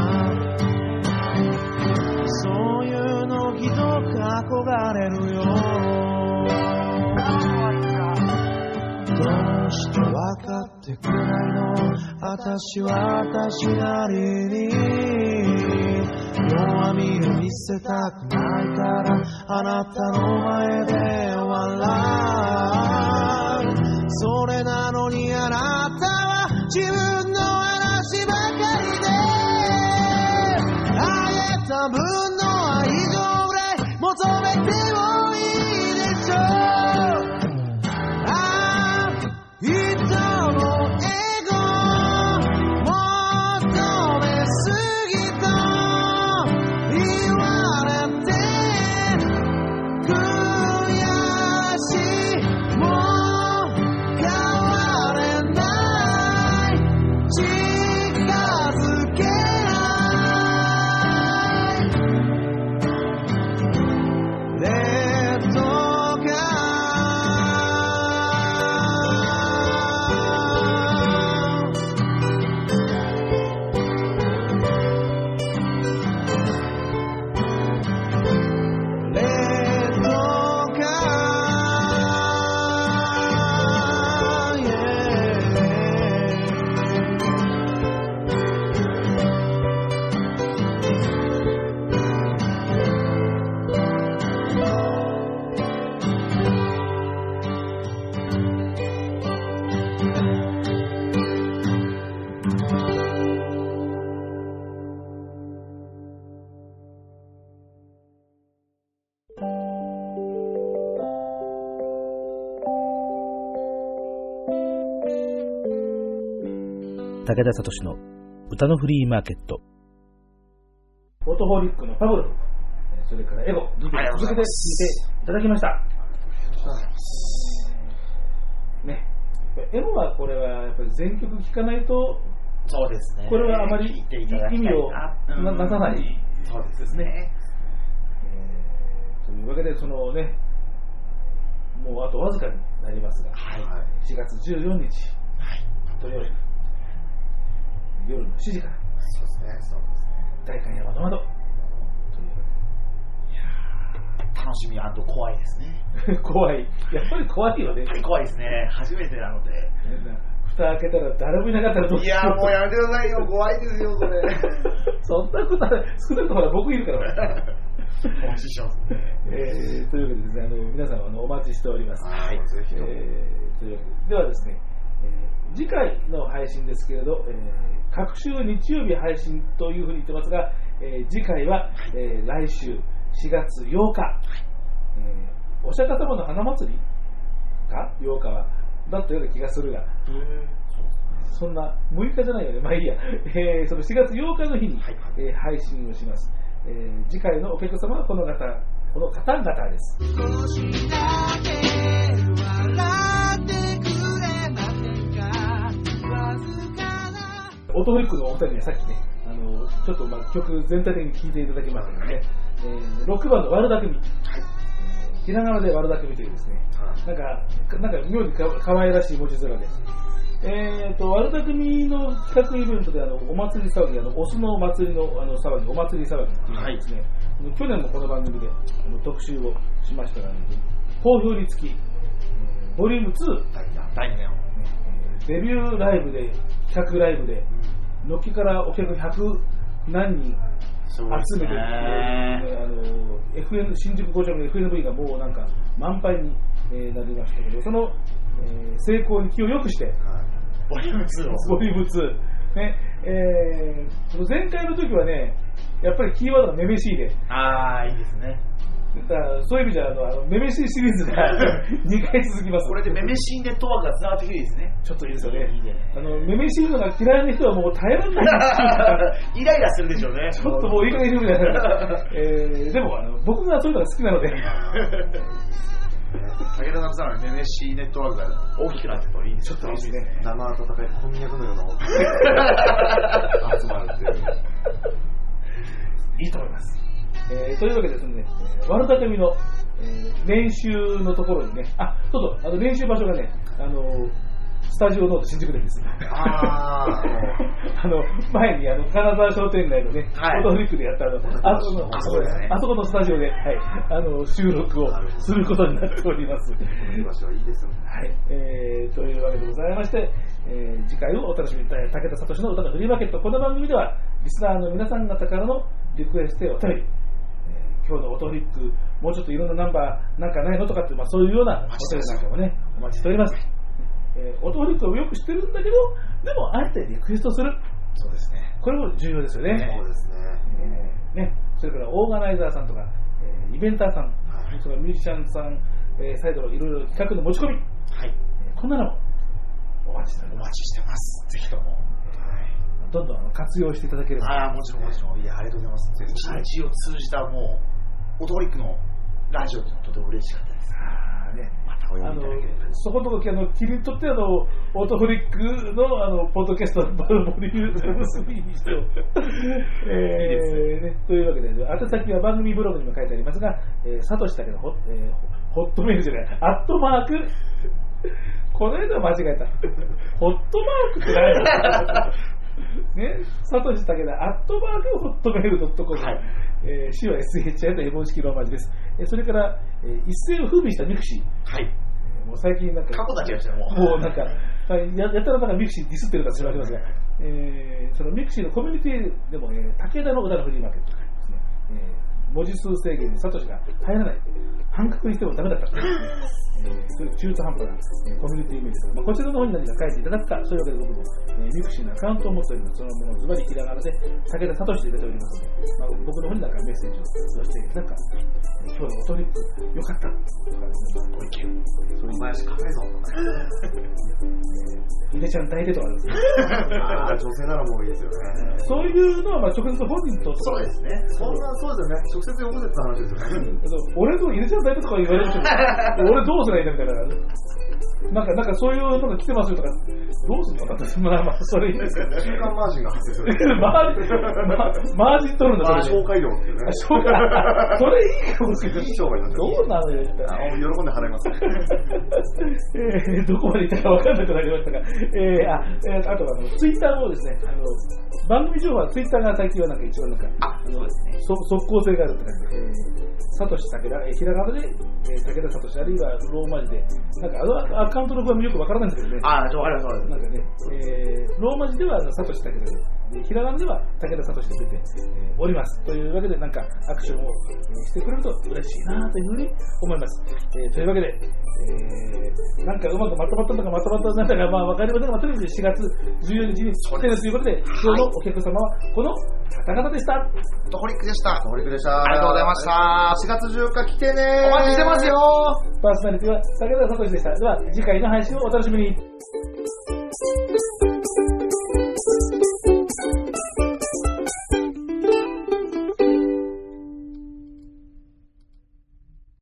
[SPEAKER 4] そういうのひどく憧れるよ、どうして分かってくれないの、私は私なりに弱みを見せたくないからあなたの前で笑う、それなのにあなたは自分の話ばかりであげた分の愛情ぐらい求めてもいいでしょう、ああ人の笑顔求めすぎ
[SPEAKER 9] 武田聡の歌のフリーマーケット。
[SPEAKER 1] オートホリックのパブロフ、それからエゴ、続けて聞いていただきました。ね、エゴはこれはやっぱり全曲聴かないと、
[SPEAKER 3] そうですね。
[SPEAKER 1] これはあまり意味をなさない。
[SPEAKER 3] そうですね。
[SPEAKER 1] えー、というわけで、そのね、もうあとわずかになりますが、はい、しがつじゅうよっか、はい、土曜日、夜のしちじから、
[SPEAKER 3] そうですね、そうですね。
[SPEAKER 1] 代官山の窓というわけで、いや
[SPEAKER 3] 楽しみ&怖いですね。
[SPEAKER 1] 怖い。やっぱり怖いよね。
[SPEAKER 3] やっぱり怖いですね。初めてなので。
[SPEAKER 1] 蓋開けたら誰もいなかったらどうしよう。
[SPEAKER 3] いやもうやめてくださいよ。怖いですよそれ。
[SPEAKER 1] そんなことは少なくとも僕いるから。
[SPEAKER 3] お待ちしてますね。
[SPEAKER 1] えー、というわけでですね、あの皆さんあのお待ちしております。
[SPEAKER 3] はい。ぜひとも。
[SPEAKER 1] えー、というわけで、ではですね、えー、次回の配信ですけれど、えー、各週日曜日配信というふうに言ってますが、えー、次回は、えー、来週しがつようか、はいえー、お釈迦様の花祭りかようかはだったような気がするが、そんなむいかじゃないよね、まあいいや、えー、そのしがつようかの日に、はいえー、配信をします。えー、次回のお客様はこの方この方々です。少しだけ笑ってくれませんか。わずかなオトフリックのお二人にはさっきね、あのちょっとまあ曲全体的に聴いていただきましたので、ねえー、ロックバンド悪巧み、はいえー、ひらがなで悪巧みというですね、はい、なんかなんか妙にか可愛らしい文字面で。えーと、悪巧みの企画イベントであのお祭り騒ぎ、あのお酢の祭りのあの騒ぎ、お祭り騒ぎっていうのですね、はい、去年もこの番組であの特集をしましたが、ね、好評につき、ボリュームツー、
[SPEAKER 3] 大変よ、
[SPEAKER 1] デビューライブで、企画ライブで、のっけからお客ひゃくなんにん集めて、ね、あの エフエヌ 新宿ご丁目の エフエヌブイ がもうなんか満杯に、えー、なりましたけど、その、えー、成功に気を良くして、はい
[SPEAKER 3] ボリュームツーを
[SPEAKER 1] ボリュームツー、ねえー、その前回の時はね、やっぱりキーワードがめめしいで、
[SPEAKER 3] ああいいですね。
[SPEAKER 1] だからそういう意味じゃあのあのめめしいシリーズがにかい続きます。
[SPEAKER 3] これでめめしいネットワークがつながってきていいですね。
[SPEAKER 1] ちょっといいですよね。いいねあのめめしいのが嫌いな人はもう耐えられない
[SPEAKER 3] イライラするでしょうね。
[SPEAKER 1] ちょっともういい加減にしてくれないえー、でもあの僕がそういうのが好きなので
[SPEAKER 3] 武田さんのめめしいネットワークが大きくなってるといいんですよ。
[SPEAKER 2] ちょっといいですね。生温かいこんにゃくのような集まるっていう
[SPEAKER 1] いいと思います。えー、というわけでですね、悪巧みの、えー、練習のところにね、あ、そうそう、あの練習場所がね、あのスタジオノート新宿でですね、ああの前にあの金沢商店街のね、はい、オートフリックでやったあのあそこのあそこですね、あそこのスタジオで、はい、あの収録をすることになっております。
[SPEAKER 2] この場所はいいですよね。
[SPEAKER 1] はい、えー、というわけでございまして、えー、次回をお楽しみに。武田聡の歌のフリーマーケット、この番組ではリスナーの皆さん方からのリクエストをお便り、今日のオトフリックもうちょっといろんなナンバーなんかないのとかって、まあ、そういうようなお便りなんかもねお待ちしております。えー、オトフリックをよく知ってるんだけど、でもあえてリクエストする、
[SPEAKER 3] そうですね、
[SPEAKER 1] これも重要ですよね。
[SPEAKER 2] そうですね。
[SPEAKER 1] えー、ね、それからオーガナイザーさんとか、えー、イベンターさん、はい、それからミュージシャンさん、えー、サイドのいろいろ企画の持ち込み、はい、えー、こんなのもお待ちしております。
[SPEAKER 3] お待ちしてます。ぜひとも、はい、
[SPEAKER 1] どんどん活用していただければ。
[SPEAKER 3] ああ、もちろんもちろん、いや、ありがとうございます。一日を通じたもうオトフリックのラジオというのはとても嬉しかったです。
[SPEAKER 1] ああね、
[SPEAKER 3] またお呼びいただければ。
[SPEAKER 1] そことかあの切り取ってあのオートフリックのあのポッドキャストのボリュームスリーにしても、えー、いいですね。ね、というわけで宛先は番組ブログにも書いてありますが、えー、サトシだけどホ、えー、ホットメールじゃないアットマークこの間間違えたホットマークって何ね、サトシだけどアットマークホットメールドットコム、はい、えー、C は エスエイチアイ とエボン式ローマ字です。えー、それから、えー、一世を風靡したミクシー、はい、えー、もう最近なんか
[SPEAKER 3] 過去だけはしてもう
[SPEAKER 1] もうなんかや, やったらなんかミクシーディスってるか知られますが、えー、そのミクシーのコミュニティでも、えー、武田の歌のフリーマーケットですね、えー、文字数制限にサトシが入らない、半角にしてもダメだったというですね、えー、そういう中途半端な、えー、コミュニティイメージです。まあ、こちらの方に何か書いていただくか、そういうわけで僕も、えー、ミクシーのアカウントを持っております。そのものをズバリひらがなで武田聡で入れておりますので、まあ、僕の方になんかメッセージを寄せていただくか、えー、今日のオトリック良かったとかですね、ご意見を、そういう前しかかいぞとか、えー、井出ちゃん抱いてとかですね
[SPEAKER 2] あ女性ならもういいですよね。
[SPEAKER 1] そういうのはまあ直接本人と
[SPEAKER 2] そうですね。そんなそうですよね。直接横接の話ですよね。
[SPEAKER 1] 俺と井出ちゃん抱いてとか言われると俺どうすればいいんだみたいな。なんか、なんかそういうのが来てますよとか、どうするのかって、まあまあ、それいいですけど。
[SPEAKER 2] 中間マージンが発生する。
[SPEAKER 1] マージン、マージン取るんだ、
[SPEAKER 2] それ。紹介料っていうね。
[SPEAKER 1] 紹介、それいいかもしれない。
[SPEAKER 2] いい商売になっちゃう。
[SPEAKER 1] どうなのよ、
[SPEAKER 2] 喜んで払います。
[SPEAKER 1] えー、どこまで行ったか分からなくなりましたが、えー、あ、えー、あとはあのツイッターもですね、あの番組情報はツイッターが最近はなんか一番なんか、あ、そうですね、そ速攻性があるって感じで、サトシ武田、ひらがなで、えー、武田サトシ、あるいはローマ字で、なんかあのアカウントの方もよく分からないんですけどね。
[SPEAKER 3] あ、ちょっと分かります。
[SPEAKER 1] なんかね、えー、ローマ字ではサトシ武田で、ひらがなでは武田サトシで出て、えー、おります。というわけで、なんかアクションをしてくれると嬉しいなというふうに思います。えー、というわけで、えー、なんかうまくまとまったのかまとまったのかまあ分かりませんが、とにかくしがつじゅうよっかに来てるということで、今日のお客様はこの方々でした。
[SPEAKER 3] トホリックでした。
[SPEAKER 2] トホリックでした。
[SPEAKER 3] ありがとうございました。
[SPEAKER 2] しがつじゅうよっか来てねー。
[SPEAKER 3] お待ちしてますよ。
[SPEAKER 1] パーソナリティは武田聡でした。では次回の配信をお楽しみに。